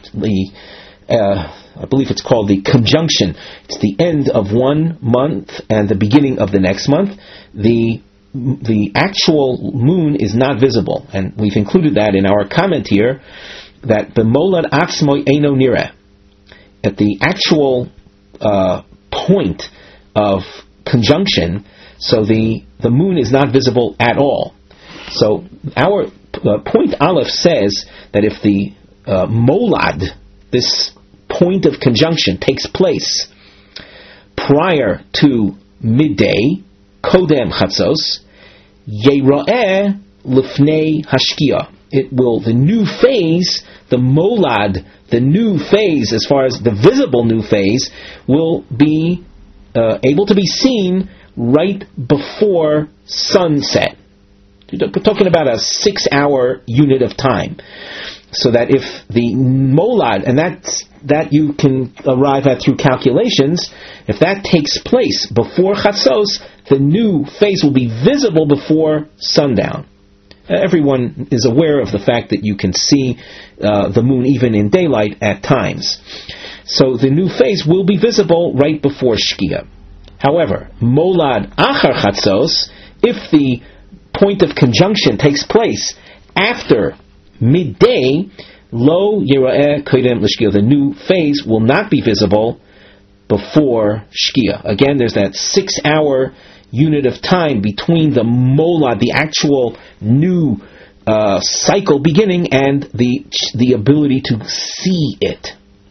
I believe it's called the conjunction. It's the end of one month and the beginning of the next month. The actual moon is not visible, and we've included that in our comment here. That b'molad atzmoi eino nireh, at the actual point of conjunction, so the moon is not visible at all. So our point aleph says that if the molad, this point of conjunction, takes place prior to midday, kodem chatzos, yera'eh lifnei hashkia. The new phase, the molad, the new phase, as far as the visible new phase, will be able to be seen right before sunset. We're talking about a 6-hour unit of time. So that if the molad, and that you can arrive at through calculations, if that takes place before chatzos, the new phase will be visible before sundown. Everyone is aware of the fact that you can see the moon even in daylight at times. So the new phase will be visible right before Shkia. However, molad achar chatzos, if the point of conjunction takes place after midday, lo yera'eh koidem l'shkia, the new phase will not be visible before Shkia. Again, there's that 6-hour unit of time between the molad, the actual new cycle beginning, and the ability to see it.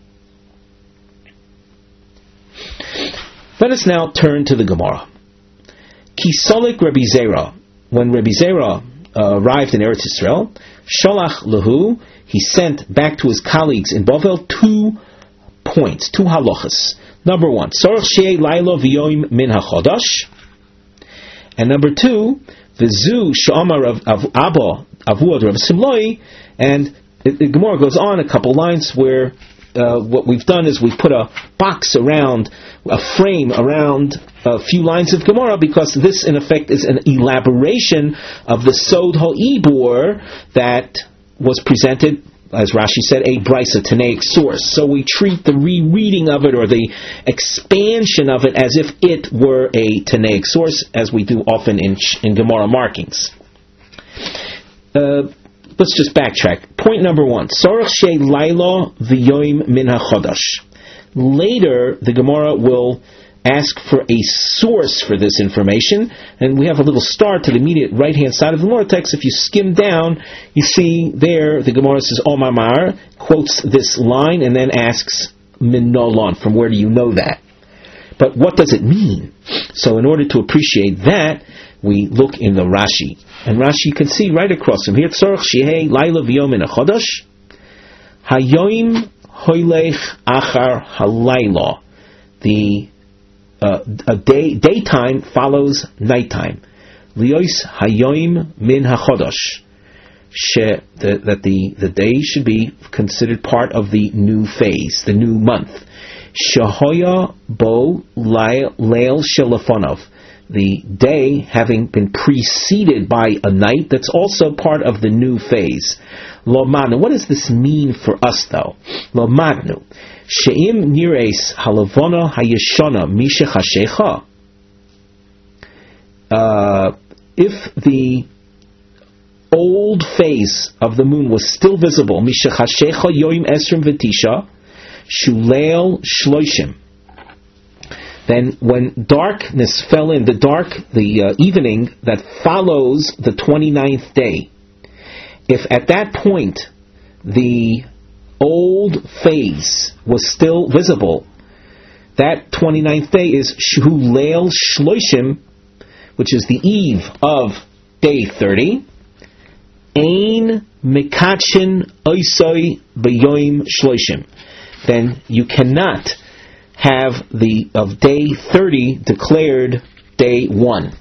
Let us now turn to the Gemara. Kisolik Rabbi Zera, when Rabbi Zera arrived in Eretz Yisrael, Sholach Lahu, he sent back to his colleagues in Bavel 2 points, 2 halachas. Number 1, Sorach Shei Lailo V'Yoim Min HaChodash. And number 2, V'Zu Sh'Amar of Abba Avuad Rav Simloi. And the Gemara goes on a couple lines where what we've done is we've put a box around, a frame around a few lines of Gemara, because this in effect is an elaboration of the Sod HaIbur that was presented, as Rashi said, a Brisa, Tanaic source. So we treat the rereading of it or the expansion of it as if it were a Tanaic source, as we do often in Gemara markings. Let's just backtrack. Point number 1. Sorach shei lailo v'yoim min hachodash. Later, the Gemara will ask for a source for this information, and we have a little star to the immediate right-hand side of the Gemara text. If you skim down, you see there the Gemara says Omamar, quotes this line, and then asks min nolon, from where do you know that? But what does it mean? So in order to appreciate that, we look in the Rashi. And Rashi, you can see right across from here, Tzorach shehei laila v'yom min hachodash, hayoim hoylech achar halayla. Daytime follows nighttime. Liois hayoim min hachodash. That the day should be considered part of the new phase, the new month. Shahoya bo leil shelafonov. The day having been preceded by a night that's also part of the new phase. Lo madnu. What does this mean for us, though? Lo madnu. She'im nires halavona hayeshona misha chashecha. If the old phase of the moon was still visible, misha chashecha yoim esrim v'tisha, shuleil shloishim. Then when darkness fell in, the evening that follows the 29th day, if at that point the old phase was still visible, that 29th day is Shu Leil Shloishim, which is the eve of day 30, Ein Mekachin Oisoi B'yoim Shloishim. Then you cannot have the of day 30 declared day 1.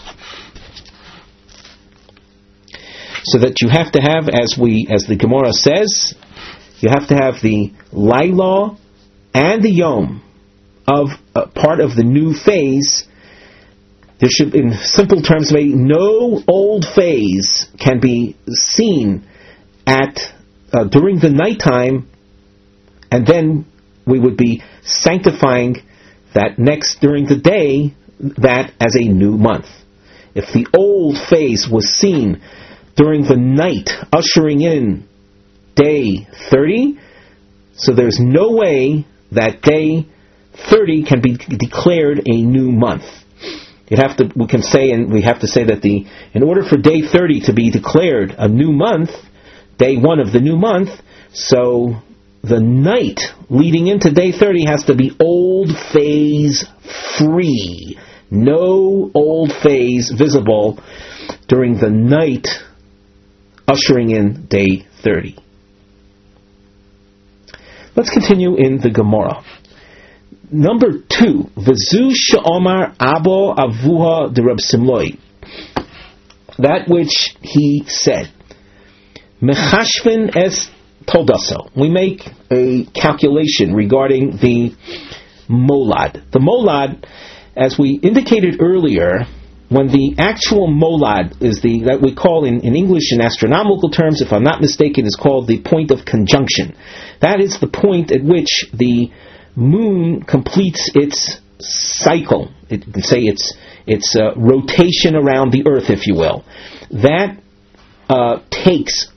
So that you have to have, as the Gemara says, you have to have the Laila and the Yom of part of the new phase. There should, in simple terms, no old phase can be seen at during the nighttime, and then we would be sanctifying that next during the day, that as a new month. If the old phase was seen during the night, ushering in day 30, so there's no way that day 30 can be declared a new month. We have to say that in order for day 30 to be declared a new month, day 1 of the new month, so the night leading into day 30 has to be old phase free. No old phase visible during the night ushering in day 30. Let's continue in the Gemara. Number 2, V'zu she'omar abo avuha de Reb Simloi. That which he said. Mechashvin es toldaso. We make a calculation regarding the molad. The molad, as we indicated earlier, when the actual molad is that we call in English in astronomical terms, if I'm not mistaken, is called the point of conjunction. That is the point at which the moon completes its cycle. You can say its rotation around the earth, if you will. That takes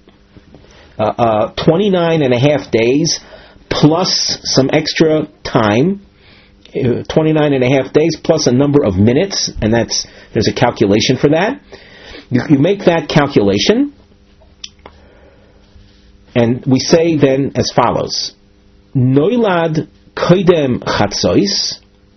29 and a half days plus some extra time. 29 and a half days plus a number of minutes, and there's a calculation for that. You make that calculation, and we say then as follows: Noilad koidem chatzois.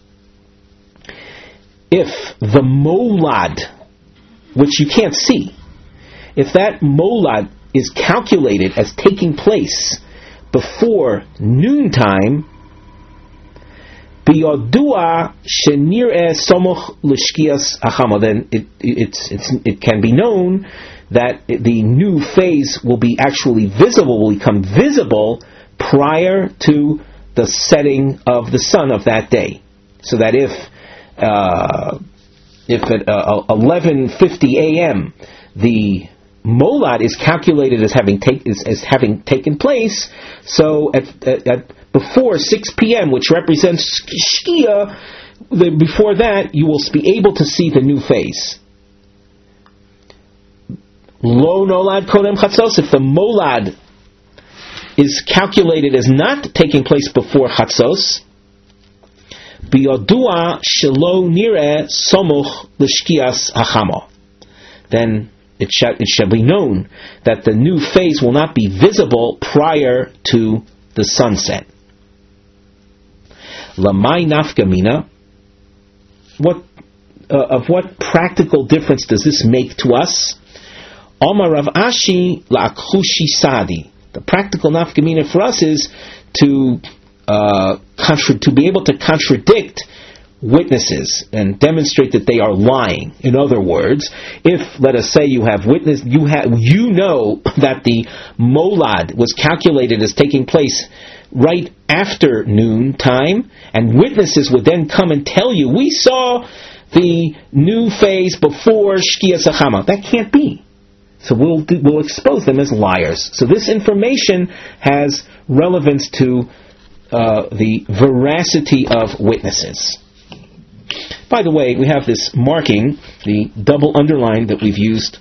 If the molad, which you can't see, if that molad is calculated as taking place before noontime, biyodua shenireh somoch l'shkias achama, then it can be known that the new phase will be actually visible, will become visible prior to the setting of the sun of that day. So that if at 11:50 a.m. the molad is calculated as having taken place, so at before 6 p.m., which represents Shkia, before that you will be able to see the new phase. Lo nolad kodem chatzos, if the molad is calculated as not taking place before chatzos, biyodua shelo nireh somuch l'shkias hachama, then it shall be known that the new phase will not be visible prior to the sunset. Lamai nafkamina. What practical difference does this make to us? Omar Rav Ashi la'akhushi sadi. The practical nafkamina for us is to be able to contradict witnesses and demonstrate that they are lying. In other words, if, let us say, you know that the molad was calculated as taking place right after noon time, and witnesses would then come and tell you, we saw the new phase before Shkia Sachama. That can't be. So we'll expose them as liars. So this information has relevance to the veracity of witnesses. By the way, we have this marking, the double underline that we've used.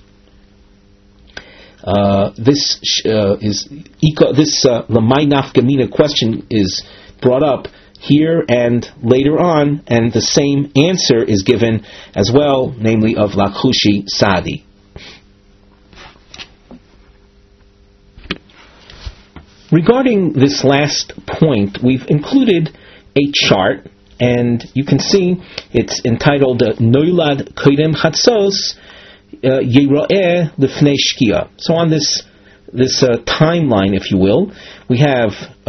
This Lamai Nafkamina question is brought up here and later on, and the same answer is given as well, namely of Lakhushi Sadi. Regarding this last point, we've included a chart and you can see it's entitled Noilad Koidem Chatzos Yiroeh Lifnei Shkia. So on this timeline, if you will, we have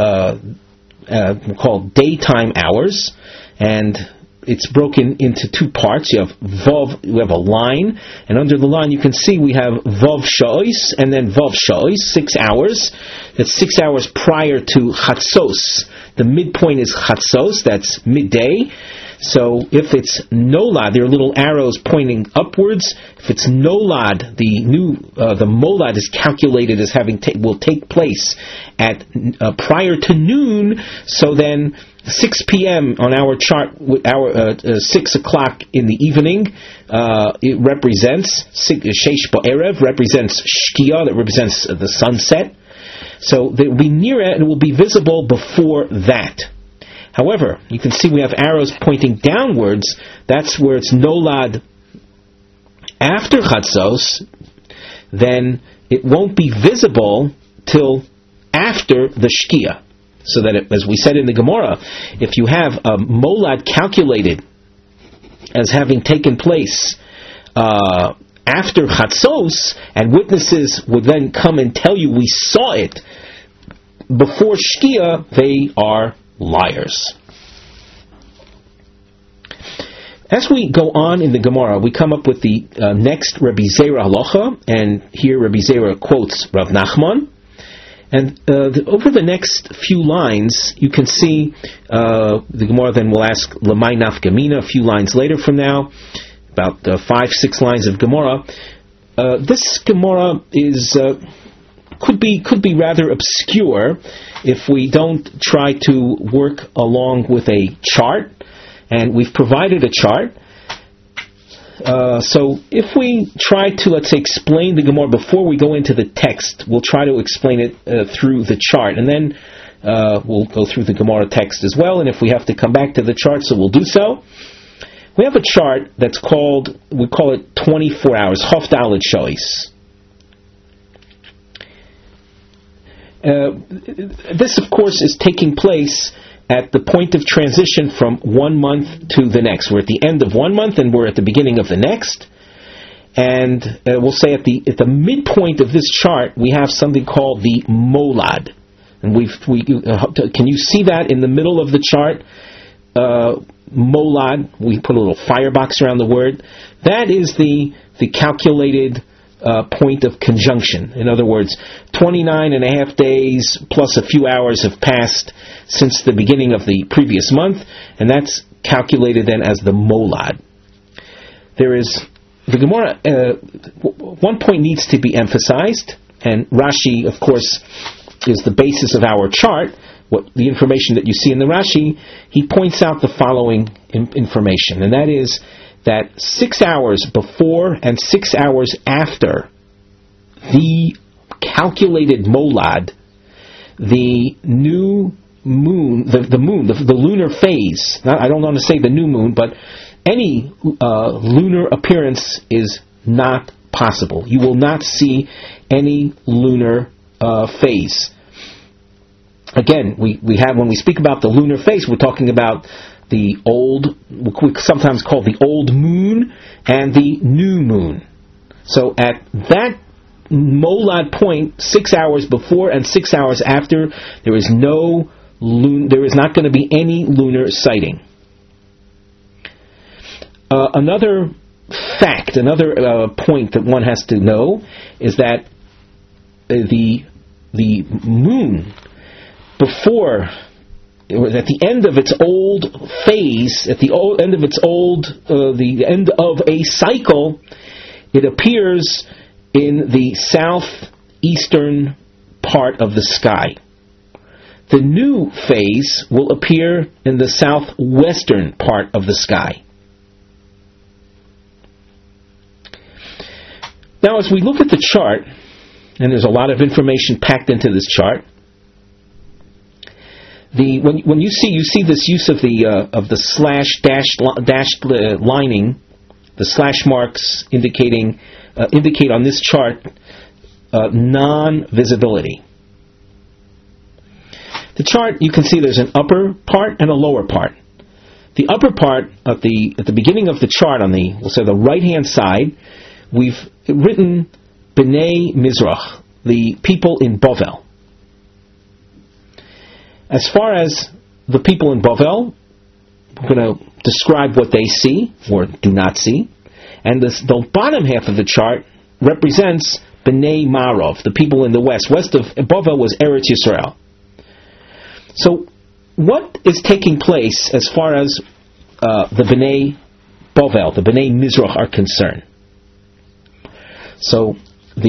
called daytime hours, and it's broken into two parts. You have Vav, we have a line, and under the line you can see we have Vav Sha'os and then Vav Sha'os, 6 hours. That's 6 hours prior to Chatzos. The midpoint is Chatzos, that's midday. So if it's Nolad, there are little arrows pointing upwards. If it's Nolad, the Molad is calculated as will take place at prior to noon. So then 6 p.m. on our chart, 6 o'clock in the evening, it represents Sheish Ba'erev, represents Shkia, that represents the sunset. So it will be near it, and it will be visible before that. However, you can see we have arrows pointing downwards. That's where it's Nolad after Chatzos. Then it won't be visible till after the Shkia. So that, as we said in the Gemara, if you have a Molad calculated as having taken place after Chatzos, and witnesses would then come and tell you we saw it before Shkia, they are liars. As we go on in the Gemara, we come up with the next Rabbi Zera halacha, and here Rabbi Zera quotes Rav Nachman. And over the next few lines, you can see the Gemara then will ask Lamai Nafkamina a few lines later from now, about 5-6 lines of Gemara. This Gemara is could be rather obscure if we don't try to work along with a chart, and we've provided a chart. So if we try to, let's say, explain the Gemara before we go into the text, we'll try to explain it through the chart, and then we'll go through the Gemara text as well, and if we have to come back to the chart, so we'll do so. We have a chart that's called, we call it 24 hours, Chof Daled Shois. This, of course, is taking place at the point of transition from one month to the next. We're at the end of one month and we're at the beginning of the next. And we'll say at the midpoint of this chart, we have something called the Molad. And can you see that in the middle of the chart? Molad, we put a little firebox around the word. That is the calculated point of conjunction. In other words, 29 and a half days plus a few hours have passed since the beginning of the previous month, and that's calculated then as the Molad. There is the Gemara. One point needs to be emphasized, and Rashi, of course, is the basis of our chart. What the information that you see in the Rashi, he points out the following information, and that is that 6 hours before and 6 hours after the calculated Molad, the new moon, the lunar phase, I don't want to say the new moon, but any lunar appearance is not possible. You will not see any lunar phase. Again, we have, when we speak about the lunar phase, we're talking about the old, we sometimes call the old moon, and the new moon. So at that Molad point, 6 hours before and 6 hours after, there is not going to be any lunar sighting. Another fact, another point that one has to know is that the moon, before, at the end of its old phase, at the end of a cycle, it appears in the southeastern part of the sky. The new phase will appear in the southwestern part of the sky. Now, as we look at the chart, and there's a lot of information packed into this chart, when you see this use of the slash dashed lining, the slash marks indicate on this chart non-visibility. The chart, you can see there's an upper part and a lower part. the upper part at the beginning of the chart on the right hand side, we've written Bnei Mizrach, the people in Bovel. As far as the people in Bovel, we're going to describe what they see or do not see, and the bottom half of the chart represents Bnei Marov, the people in the west. West of Bovel was Eretz Yisrael. So, what is taking place as far as the Bnei Bovel, the Bnei Mizrach are concerned? So,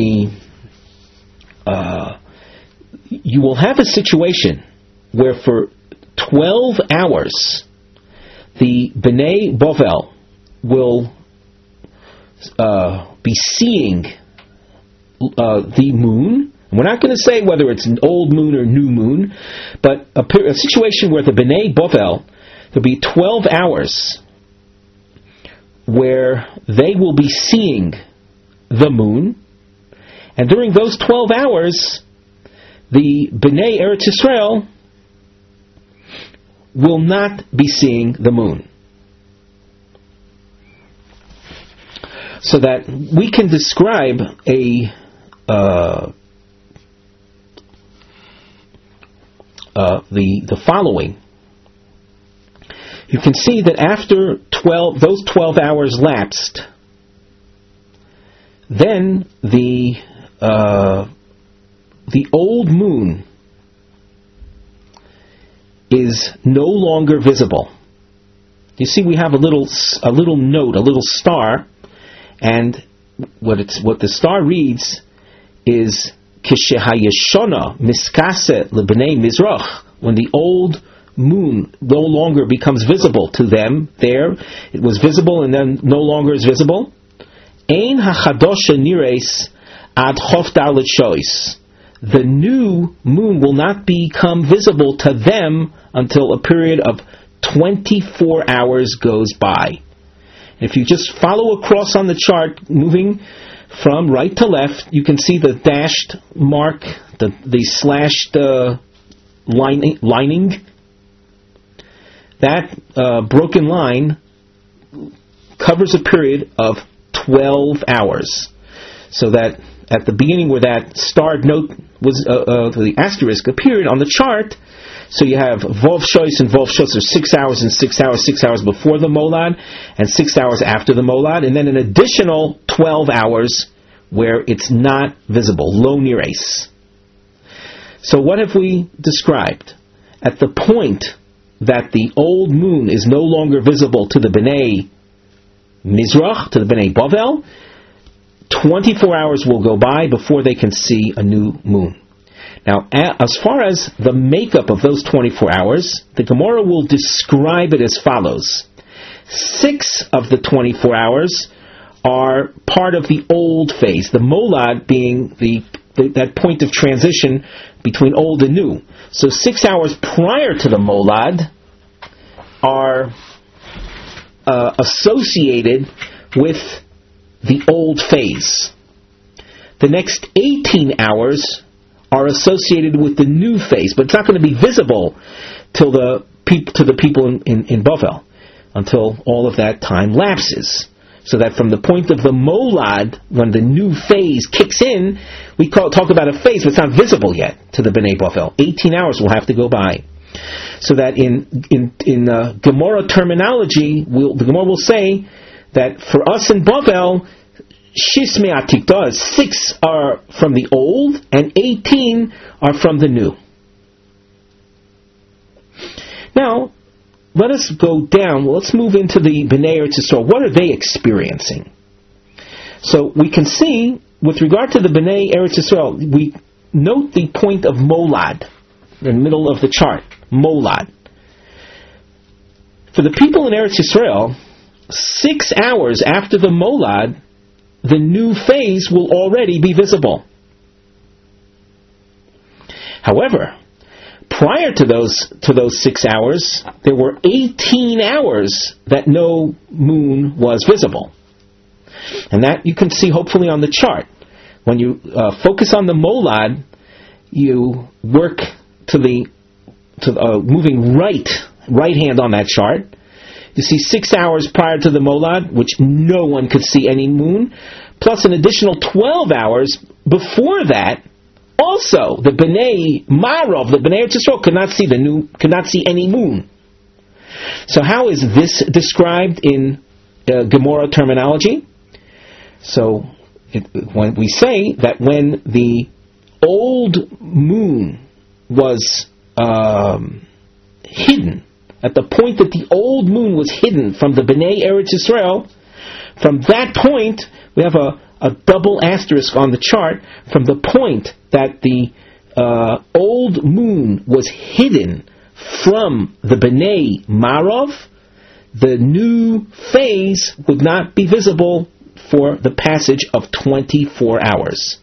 you will have a situation where for 12 hours the Bnei Bovel will be seeing the moon. We're not going to say whether it's an old moon or new moon, but a situation where the Bnei Bovel, there'll be 12 hours where they will be seeing the moon, and during those 12 hours, the Bnei Eretz Yisrael will not be seeing the moon. So that we can describe the following. You can see that after those 12 hours lapsed, then the old moon is no longer visible. You see, we have a little note, a little star, and what the star reads is Kishehayeshona miskase lebnei Mizrach, when the old moon no longer becomes visible to them. There, it was visible and then no longer is visible. Ein hachadosha nires ad chof dalet shois. The new moon will not become visible to them until a period of 24 hours goes by. If you just follow across on the chart, moving from right to left, you can see the dashed mark, the slashed lining. That broken line covers a period of 12 hours. So that at the beginning where that starred note was, the asterisk appeared on the chart, so you have Vov Shois and Vov Shos, 6 hours and 6 hours, 6 hours before the Molad, and 6 hours after the Molad, and then an additional 12 hours where it's not visible, Lo Nires. So what have we described? At the point that the old moon is no longer visible to the Bnei Mizrach, to the Bnei Bovel, 24 hours will go by before they can see a new moon. Now, as far as the makeup of those 24 hours, the Gemara will describe it as follows. 6 of the 24 hours are part of the old phase, the Molad being that point of transition between old and new. So 6 hours prior to the Molad are associated with the old phase. The next 18 hours are associated with the new phase, but it's not going to be visible to the people in Bovel until all of that time lapses. So that from the point of the Molad, when the new phase kicks in, we talk about a phase, but it's not visible yet to the Bnei Bovel. 18 hours will have to go by. So that in Gemara terminology, the Gemara will say that for us in Bovel, Shismei Atikda, 6 are from the old and 18 are from the new. Now, let us go down. Let's move into the Bnei Eretz Yisrael. What are they experiencing? So we can see, with regard to the Bnei Eretz Yisrael, we note the point of Molad in the middle of the chart. Molad. For the people in Eretz Yisrael, 6 hours after the Molad, the new phase will already be visible. However, prior to those 6 hours, there were 18 hours that no moon was visible. And that you can see hopefully on the chart. When you focus on the Molad, you work to moving right hand on that chart. You see 6 hours prior to the Molad, which no one could see any moon, plus an additional 12 hours before that. Also, the Bnei Marov, the Bnei Eretz Yisrael, could not see any moon. So how is this described in Gemara terminology? So when we say that when the old moon was hidden, at the point that the old moon was hidden from the Bnei Eretz Yisrael, from that point, we have a double asterisk on the chart, from the point that the old moon was hidden from the Bnei Marov, the new phase would not be visible for the passage of 24 hours.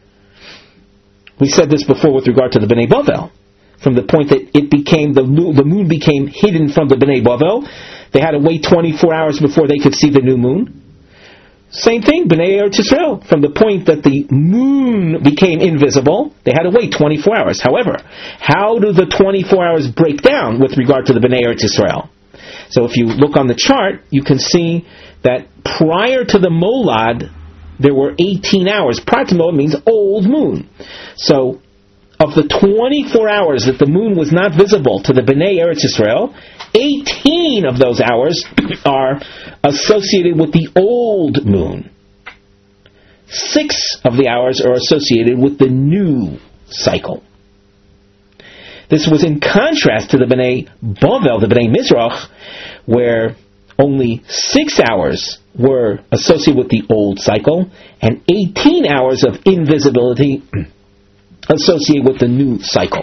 We said this before with regard to the Bnei Bavel. From the point that it became the moon became hidden from the Bnei Bavel, they had to wait 24 hours before they could see the new moon. Same thing, Bnei Eretz Yisrael. From the point that the moon became invisible, they had to wait 24 hours. However, how do the 24 hours break down with regard to the Bnei Eretz Yisrael? So if you look on the chart, you can see that prior to the Molad, there were 18 hours. Prior to Molad means old moon. So, of the 24 hours that the moon was not visible to the Bnei Eretz Yisrael, 18 of those hours are associated with the old moon. 6 of the hours are associated with the new cycle. This was in contrast to the Bnei Bavel, the Bnei Mizrach, where only 6 hours were associated with the old cycle, and 18 hours of invisibility associated with the new cycle.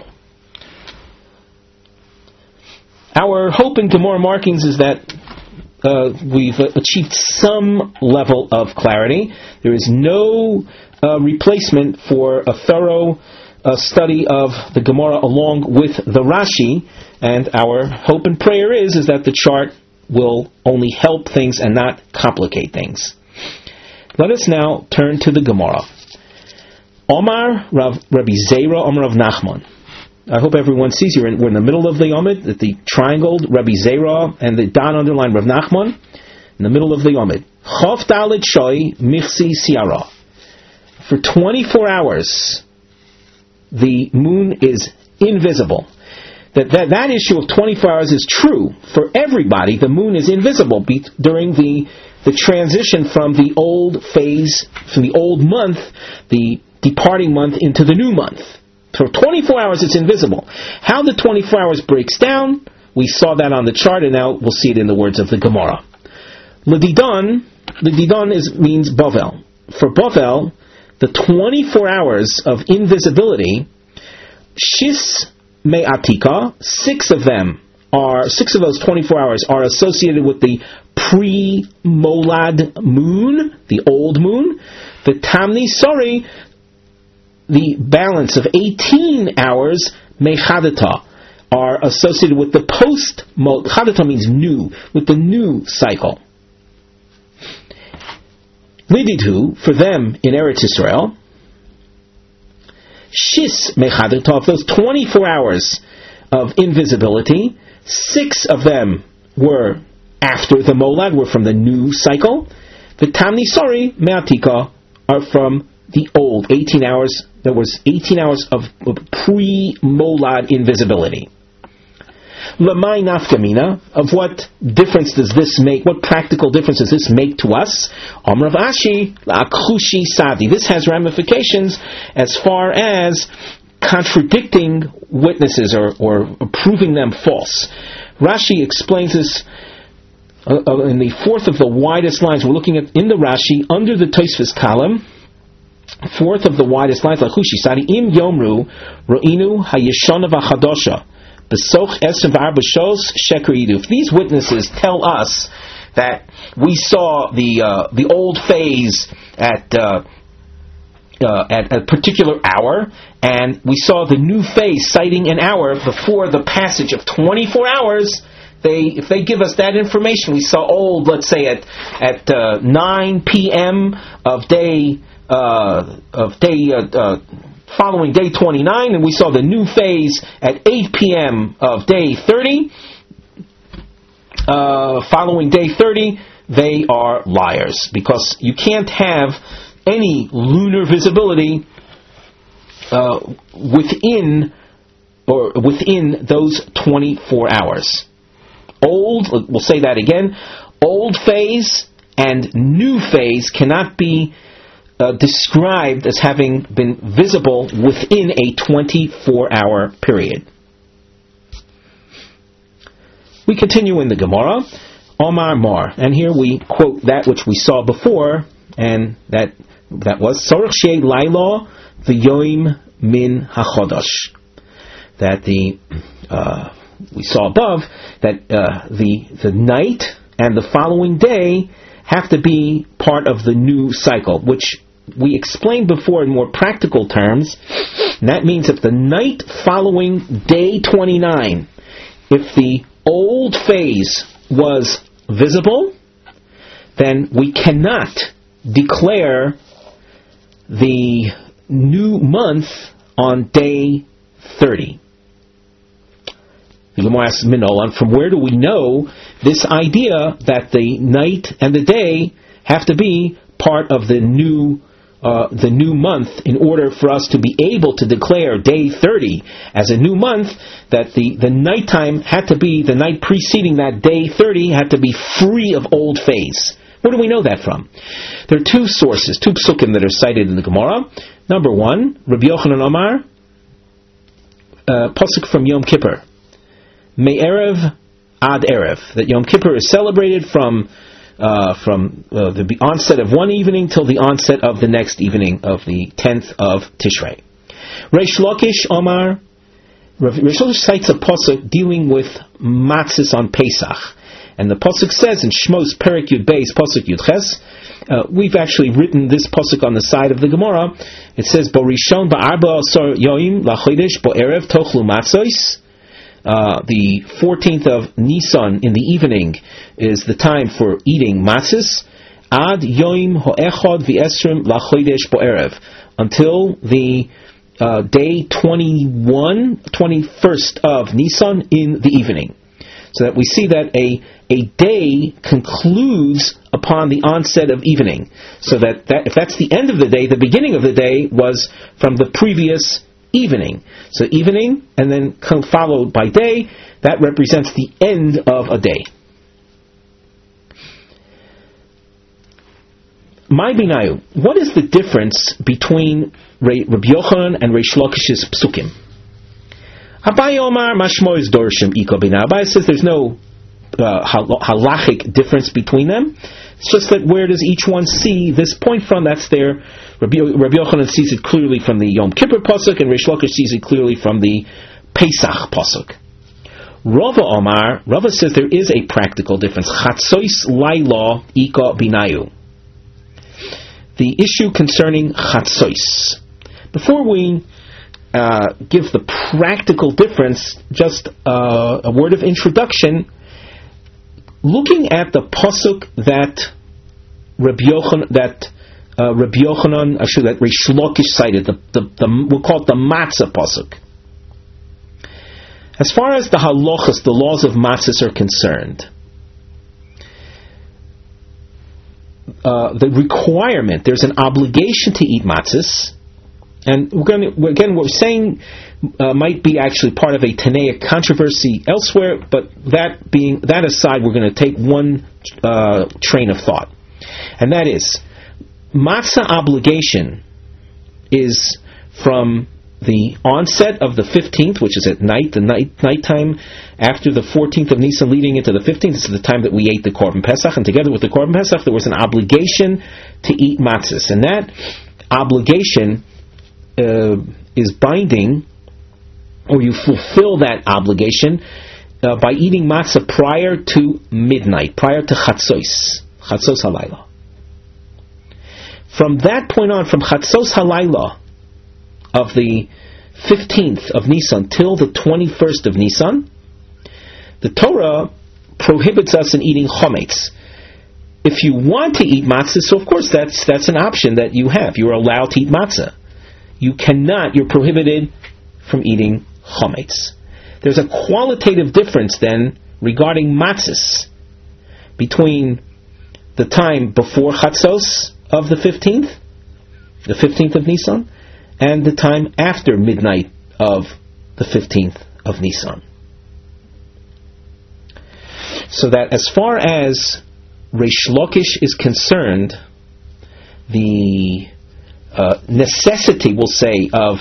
Our hope in Gemara markings is that we've achieved some level of clarity. There is no replacement for a thorough study of the Gemara along with the Rashi, and our hope and prayer is that the chart will only help things and not complicate things. Let us now turn to the Gemara. Omar Rabbi Zera, Omar Rav Nachman. I hope everyone sees here. We're in the middle of the Yomid, at the triangled Rabbi Zera and the Don underlined Rav Nachman, in the middle of the Yomid. Chof Dalet Shoi Michsi Siara. For 24 hours, the moon is invisible. That issue of 24 hours is true for everybody. The moon is invisible during the transition from the old phase, from the old month, the departing month, into the new month. For 24 hours it's invisible. How the 24 hours breaks down, we saw that on the chart, and now we'll see it in the words of the Gemara. L'didon means Bavel. For Bavel, the 24 hours of invisibility, Shis Me'atika, 6 of those 24 hours are associated with the pre-Molad moon, the old moon. The Tamni Sori, the balance of 18 hours, Mechadata, are associated with the post-Molad. Chadata means new, with the new cycle. Lididhu, for them in Eretz Yisrael, Shis Mechadata, of those 24 hours of invisibility, 6 of them were after the Molad, were from the new cycle. The Tamni Sori Me'atika are from the old 18 hours. There was 18 hours of pre-Molad invisibility. Lamai nafkamina, of what difference does this make? What practical difference does this make to us? Amr of Ashi la'akhushi sadi. This has ramifications as far as contradicting witnesses or proving them false. Rashi explains this in the fourth of the widest lines. We're looking at in the Rashi under the Tosfos column. Fourth of the widest lines, Lachushi Sadi, Im Yomru, Ro'inu Hayeshana V'Chadosha, Besoch Esem V'Arba Shos Sheker Yidu. If these witnesses tell us that we saw the old phase at a particular hour, and we saw the new phase sighting an hour before the passage of 24 hours, if they give us that information, we saw old, let's say at 9 p.m. of day following day 29, and we saw the new phase at 8 p.m. of day 30. following day 30, they are liars, because you can't have any lunar visibility within those 24 hours. We'll say that again, old phase and new phase cannot be described as having been visible within a 24-hour period. We continue in the Gemara, Omar Mar, and here we quote that which we saw before, and that was Sorach Shei Laila V'Yoim Min HaChodosh. That we saw above that the night and the following day have to be part of the new cycle, which we explained before in more practical terms. And that means if the night following day 29, if the old phase was visible, then we cannot declare the new month on day 30. The Gemara asks Minolan, from where do we know this idea that the night and the day have to be part of the new month in order for us to be able to declare day 30 as a new month, that the nighttime had to be, the night preceding that day 30 had to be free of old phase? Where do we know that from? There are two sources, two psukim that are cited in the Gemara. Number one, Rabbi Yochanan Omar, pasuk from Yom Kippur, Me'erev ad Erev, that Yom Kippur is celebrated from the onset of one evening till the onset of the next evening of the 10th of Tishrei. Reish Lakish Omar, Reish Lakish cites a pasuk dealing with matzahs on Pesach, and the pasuk says in Shmos Perek Yud Beis pasuk Yud Ches. We've actually written this pasuk on the side of the Gemara. It says, "Bo Rishon ba'arba asar yoim lachodesh bo erev tochlu matzos." The 14th of Nisan in the evening is the time for eating matzahs. Ad yoim ho'echad v'esrim lachodesh bo erev, until the day 21st of Nisan in the evening. So that we see that a day concludes upon the onset of evening. So that if that's the end of the day, the beginning of the day was from the previous evening. So evening, and then followed by day, that represents the end of a day. My Binayu, what is the difference between Rabbi Yochanan and Reish Lakish's psukim? Abaye Omar Mashmo is Dorshim Iko Bina. Abaye says there's no halachic difference between them. It's just that where does each one see this point from? That's there. Rabbi Yochanan sees it clearly from the Yom Kippur pasuk, and Reish Lakish sees it clearly from the Pesach pasuk. Rava Omar, Rava says there is a practical difference. Chatzois Laila Iko Binayu. The issue concerning Chatzois. Before we give the practical difference, just a word of introduction. Looking at the pasuk that Rabbi Yochanan, actually that Reish Lakish cited, we'll call it the matzah pasuk. As far as the halachas, the laws of matzahs are concerned, the requirement, there's an obligation to eat matzahs. And we're saying might be actually part of a Tanaic controversy elsewhere, but that aside, we're going to take one train of thought, and that is matzah obligation is from the onset of the 15th, which is at night, the nighttime after the 14th of Nisan leading into the 15th. This is the time that we ate the Korban Pesach, and together with the Korban Pesach, there was an obligation to eat matzahs, and that obligation is binding, or you fulfill that obligation by eating matzah prior to midnight, prior to Chatzos Halayla. From that point on, from Chatzos Halayla of the 15th of Nisan till the 21st of Nisan, the Torah prohibits us in eating chometz. If you want to eat matzah, so of course that's an option that you have. You're allowed to eat matzah. You're prohibited from eating chometz. There's a qualitative difference then regarding matzahs. between the time before Chatzos of the 15th of Nisan, and the time after midnight of the 15th of Nisan. So that as far as Reish Lakish is concerned, the necessity, we'll say, of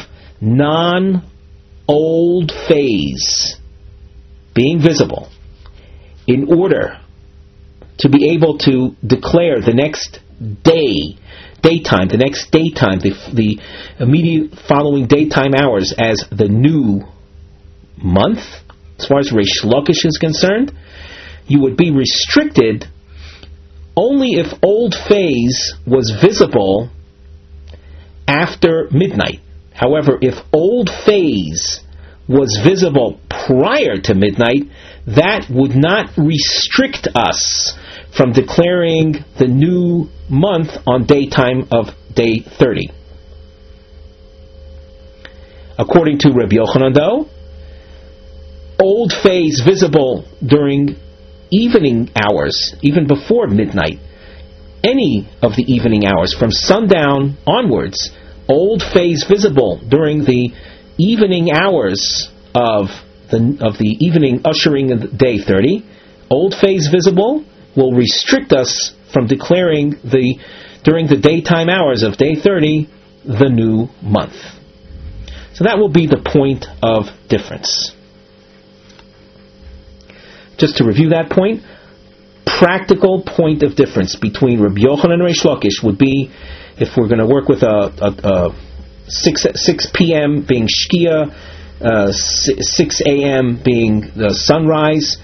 non-old phase being visible in order to be able to declare the next daytime, the immediate following daytime hours as the new month, as far as Reish Lakish is concerned, you would be restricted only if old phase was visible after midnight. However, if old phase was visible prior to midnight, that would not restrict us from declaring the new month on daytime of day 30. According to Rabbi Yochanan, though, old phase visible during evening hours, even before midnight, any of the evening hours from sundown onwards, old phase visible during the evening hours of the evening ushering in day 30, old phase visible will restrict us from declaring during the daytime hours of day 30 the new month. So that will be the point of difference. Just to review that point, practical point of difference between Rabbi Yochanan and Reish Lakish would be if we're going to work with a 6 p.m. being Shkia, 6 a.m. being the sunrise,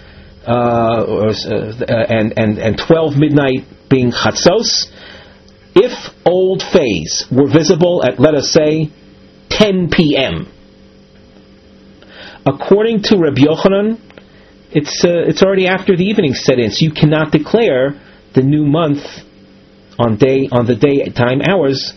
and 12 midnight being Chatzos. If old phase were visible at, let us say, 10 p.m., according to Rabbi Yochanan, it's already after the evening set in, so you cannot declare the new month on the daytime hours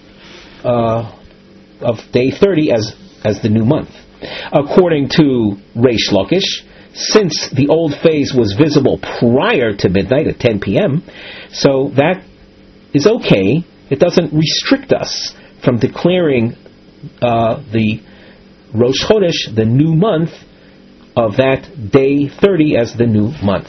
of day 30 as the new month. According to Reish Lakish, since the old phase was visible prior to midnight at 10 p.m., so that is okay. It doesn't restrict us from declaring the Rosh Chodesh, the new month, of that day 30 as the new month.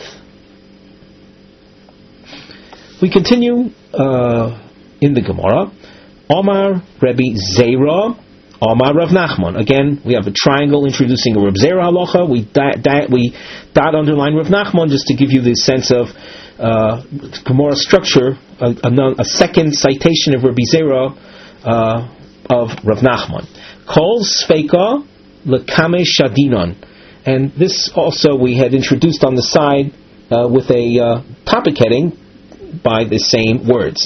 We continue in the Gemara. Omar Rabbi Zera, Omar Rav Nachman. Again, we have a triangle introducing a Rav Zera halacha. We dot underline Rav Nachman just to give you the sense of Gemara structure. A second citation of Rabbi Zera of Rav Nachman. Kol Sfeika Lekame Shadinon. And this also we had introduced on the side with a topic heading by the same words.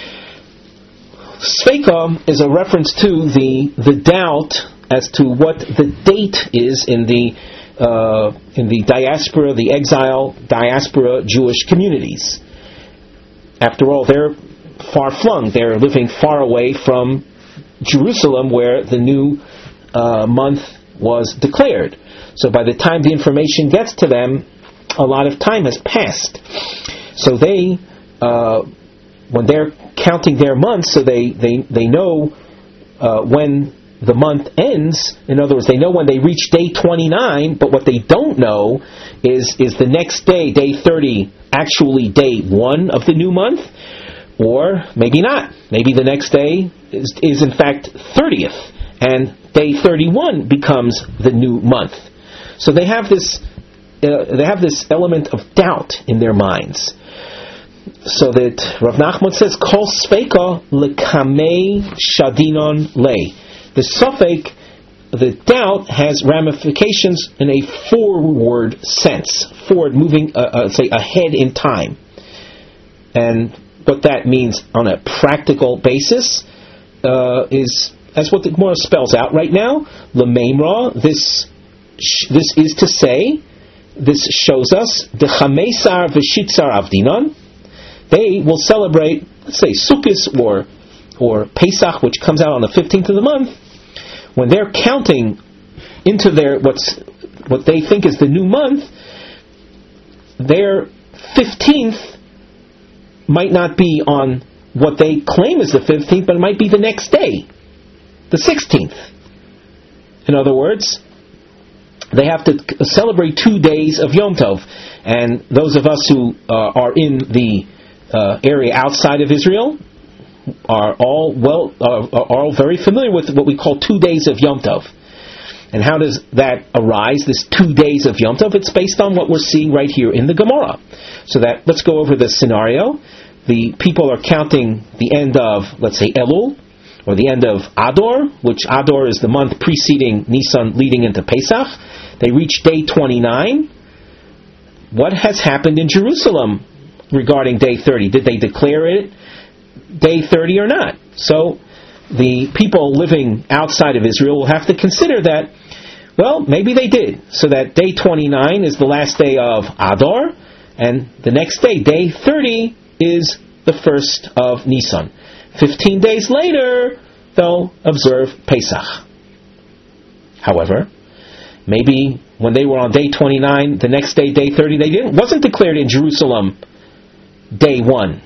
Sfeika is a reference to the doubt as to what the date is in the diaspora, the exile diaspora Jewish communities. After all, they're far flung. They're living far away from Jerusalem, where the new month was declared. So by the time the information gets to them, a lot of time has passed. So they, when they're counting their months, so they know when the month ends. In other words, they know when they reach day 29, but what they don't know is the next day, day 30, actually day 1 of the new month, or maybe not. Maybe the next day is in fact 30th, and day 31 becomes the new month. So they have this element of doubt in their minds. So that Rav Nachman says, Kol Sfeika Lekamei Shadinon Le. The suffix, the doubt, has ramifications in a forward sense, forward, moving, say, ahead in time. And what that means on a practical basis is, as what the Gemara spells out right now, L'meimra, this is to say, this shows us, the Chamesar V'Shitzar Avdinon, they will celebrate, let's say, Sukkot or Pesach, which comes out on the 15th of the month. When they're counting into their what they think is the new month, their 15th might not be on what they claim is the 15th, but it might be the next day, the 16th. In other words, they have to celebrate 2 days of Yom Tov. And those of us who are in the area outside of Israel are all very familiar with what we call 2 days of Yom Tov. And how does that arise, this 2 days of Yom Tov? It's based on what we're seeing right here in the Gemara. So that, let's go over the scenario. The people are counting the end of, let's say, Elul, or the end of Adar, which Adar is the month preceding Nisan leading into Pesach. They reach day 29. What has happened in Jerusalem regarding day 30? Did they declare it day 30 or not? So the people living outside of Israel will have to consider that, well, maybe they did. So that day 29 is the last day of Adar, and the next day, day 30, is the first of Nisan. 15 days later, they'll observe Pesach. However, maybe when they were on day 29, the next day, day 30, wasn't declared in Jerusalem day 1.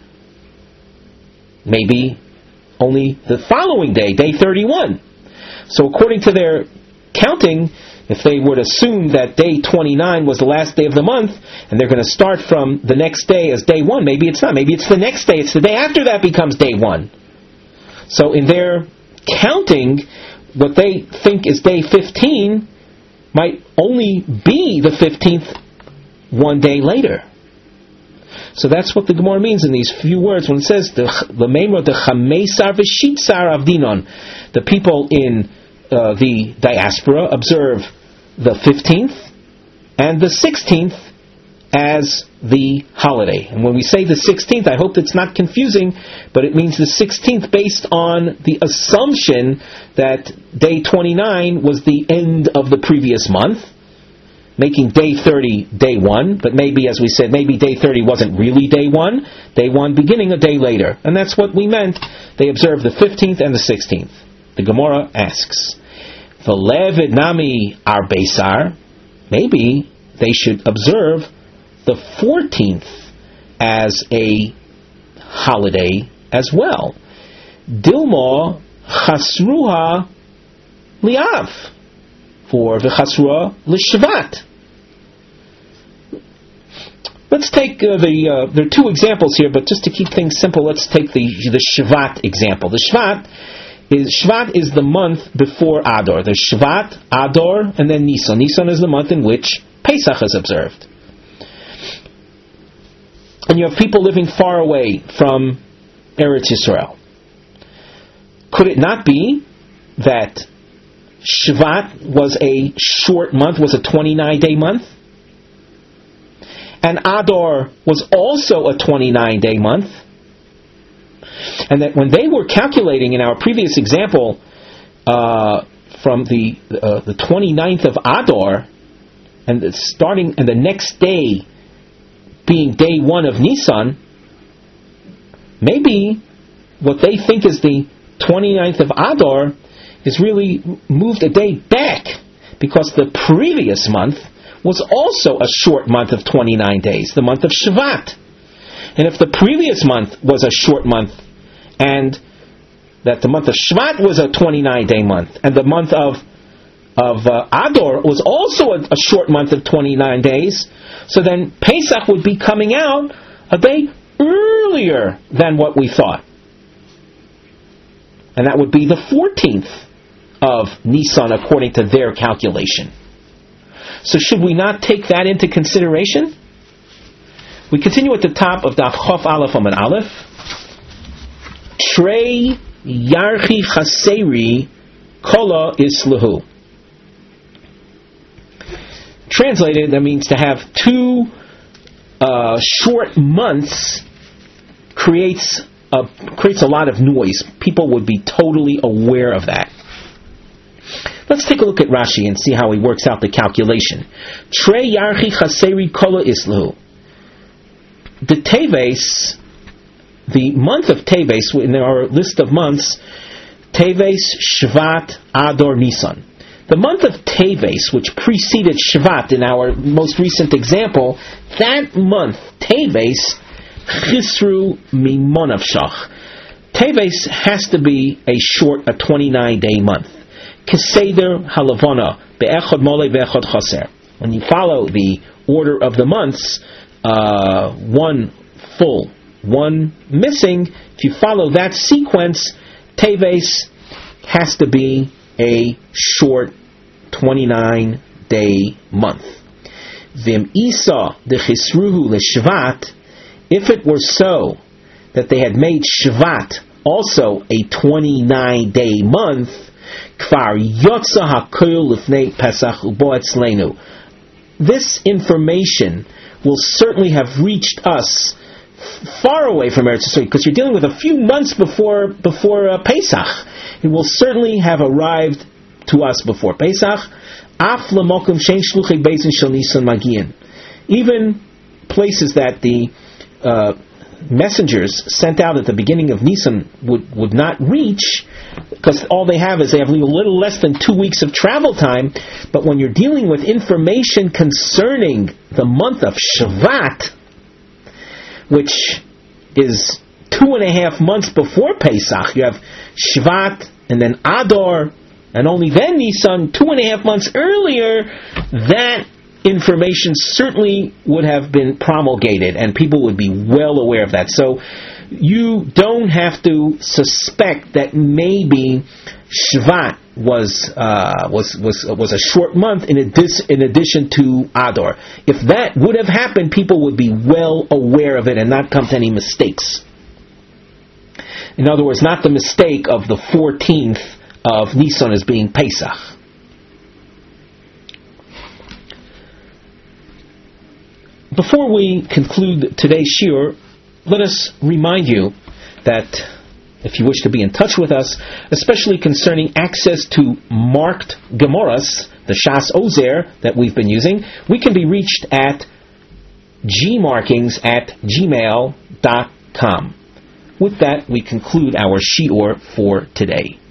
Maybe only the following day, day 31. So according to their counting, if they would assume that day 29 was the last day of the month, and they're going to start from the next day as day 1, maybe it's not. Maybe it's the next day. It's the day after that becomes day 1. So in their counting, what they think is day 15 might only be the 15th 1 day later. So that's what the Gemara means in these few words when it says the Chamesar v'Shitsar Avdinon. The people in the diaspora observe the 15th and the 16th as the holiday. And when we say the 16th, I hope it's not confusing, but it means the 16th based on the assumption that day 29 was the end of the previous month, making day 30 day 1, but maybe, as we said, maybe day 30 wasn't really day 1, day 1 beginning a day later. And that's what we meant. They observed the 15th and the 16th. The Gemara asks, V'lev nami arbesar, maybe they should observe the 14th as a holiday as well. Dilma chasruha liav, for v'chasruha l'shvat. Let's take there are 2 examples here, but just to keep things simple, let's take the Shvat example. The Shvat is the month before Adar. There's Shvat, Adar, and then Nisan. Nisan is the month in which Pesach is observed. And you have people living far away from Eretz Yisrael. Could it not be that Shvat was a short month, was a 29-day month? And Adar was also a 29-day month? And that when they were calculating in our previous example from the 29th of Adar, and the next day being day 1 of Nisan, maybe what they think is the 29th of Adar is really moved a day back, because the previous month was also a short month of 29 days, the month of Shvat. And if the previous month was a short month, and that the month of Shvat was a 29-day month, and the month of Adar was also a short month of 29 days, so then Pesach would be coming out a day earlier than what we thought. And that would be the 14th of Nisan according to their calculation. So should we not take that into consideration? We continue at the top of Daf Chof Aleph Amud Aleph. Trei Yarchi Chaseri Kola Islahu. Translated, that means to have 2 short months creates a lot of noise. People would be totally aware of that. Let's take a look at Rashi and see how he works out the calculation. Trei Yarchi Chaseri Kola Islahu. The Teves, the month of Teves, in our list of months, Teves, Shvat, Adar, Nisan. The month of Teves, which preceded Shvat in our most recent example, that month, Teves, Chisru mimonavshach. Teves has to be a 29-day month. Keseder halavona be'echad mole be'echad chaser. When you follow the order of the months, one full, one missing, if you follow that sequence, Teves has to be a short 29-day month. Vim isa dechisruhu l'shvat. If it were so that they had made Shvat also a 29-day month, kvar yotza hakol lifnei Pesach ubo etzleinu. This information will certainly have reached us far away from Eretz Yisrael, because you're dealing with a few months before Pesach. It will certainly have arrived to us before Pesach. Af lemokum shein shluchei beis shel Nisan magiin. Even places that the messengers sent out at the beginning of Nisan would not reach, because all they have is they have a little less than 2 weeks of travel time. But when you're dealing with information concerning the month of Shvat, which is 2.5 months before Pesach, you have Shvat and then Adar and only then Nisan 2.5 months earlier, that information certainly would have been promulgated and people would be well aware of that. So you don't have to suspect that maybe Shvat was a short month in addition to Adar. If that would have happened, people would be well aware of it and not come to any mistakes. In other words, not the mistake of the 14th of Nisan as being Pesach. Before we conclude today's shiur, let us remind you that if you wish to be in touch with us, especially concerning access to marked Gemaras, the Shas Ozer that we've been using, we can be reached at gmarkings@gmail.com. With that, we conclude our shiur for today.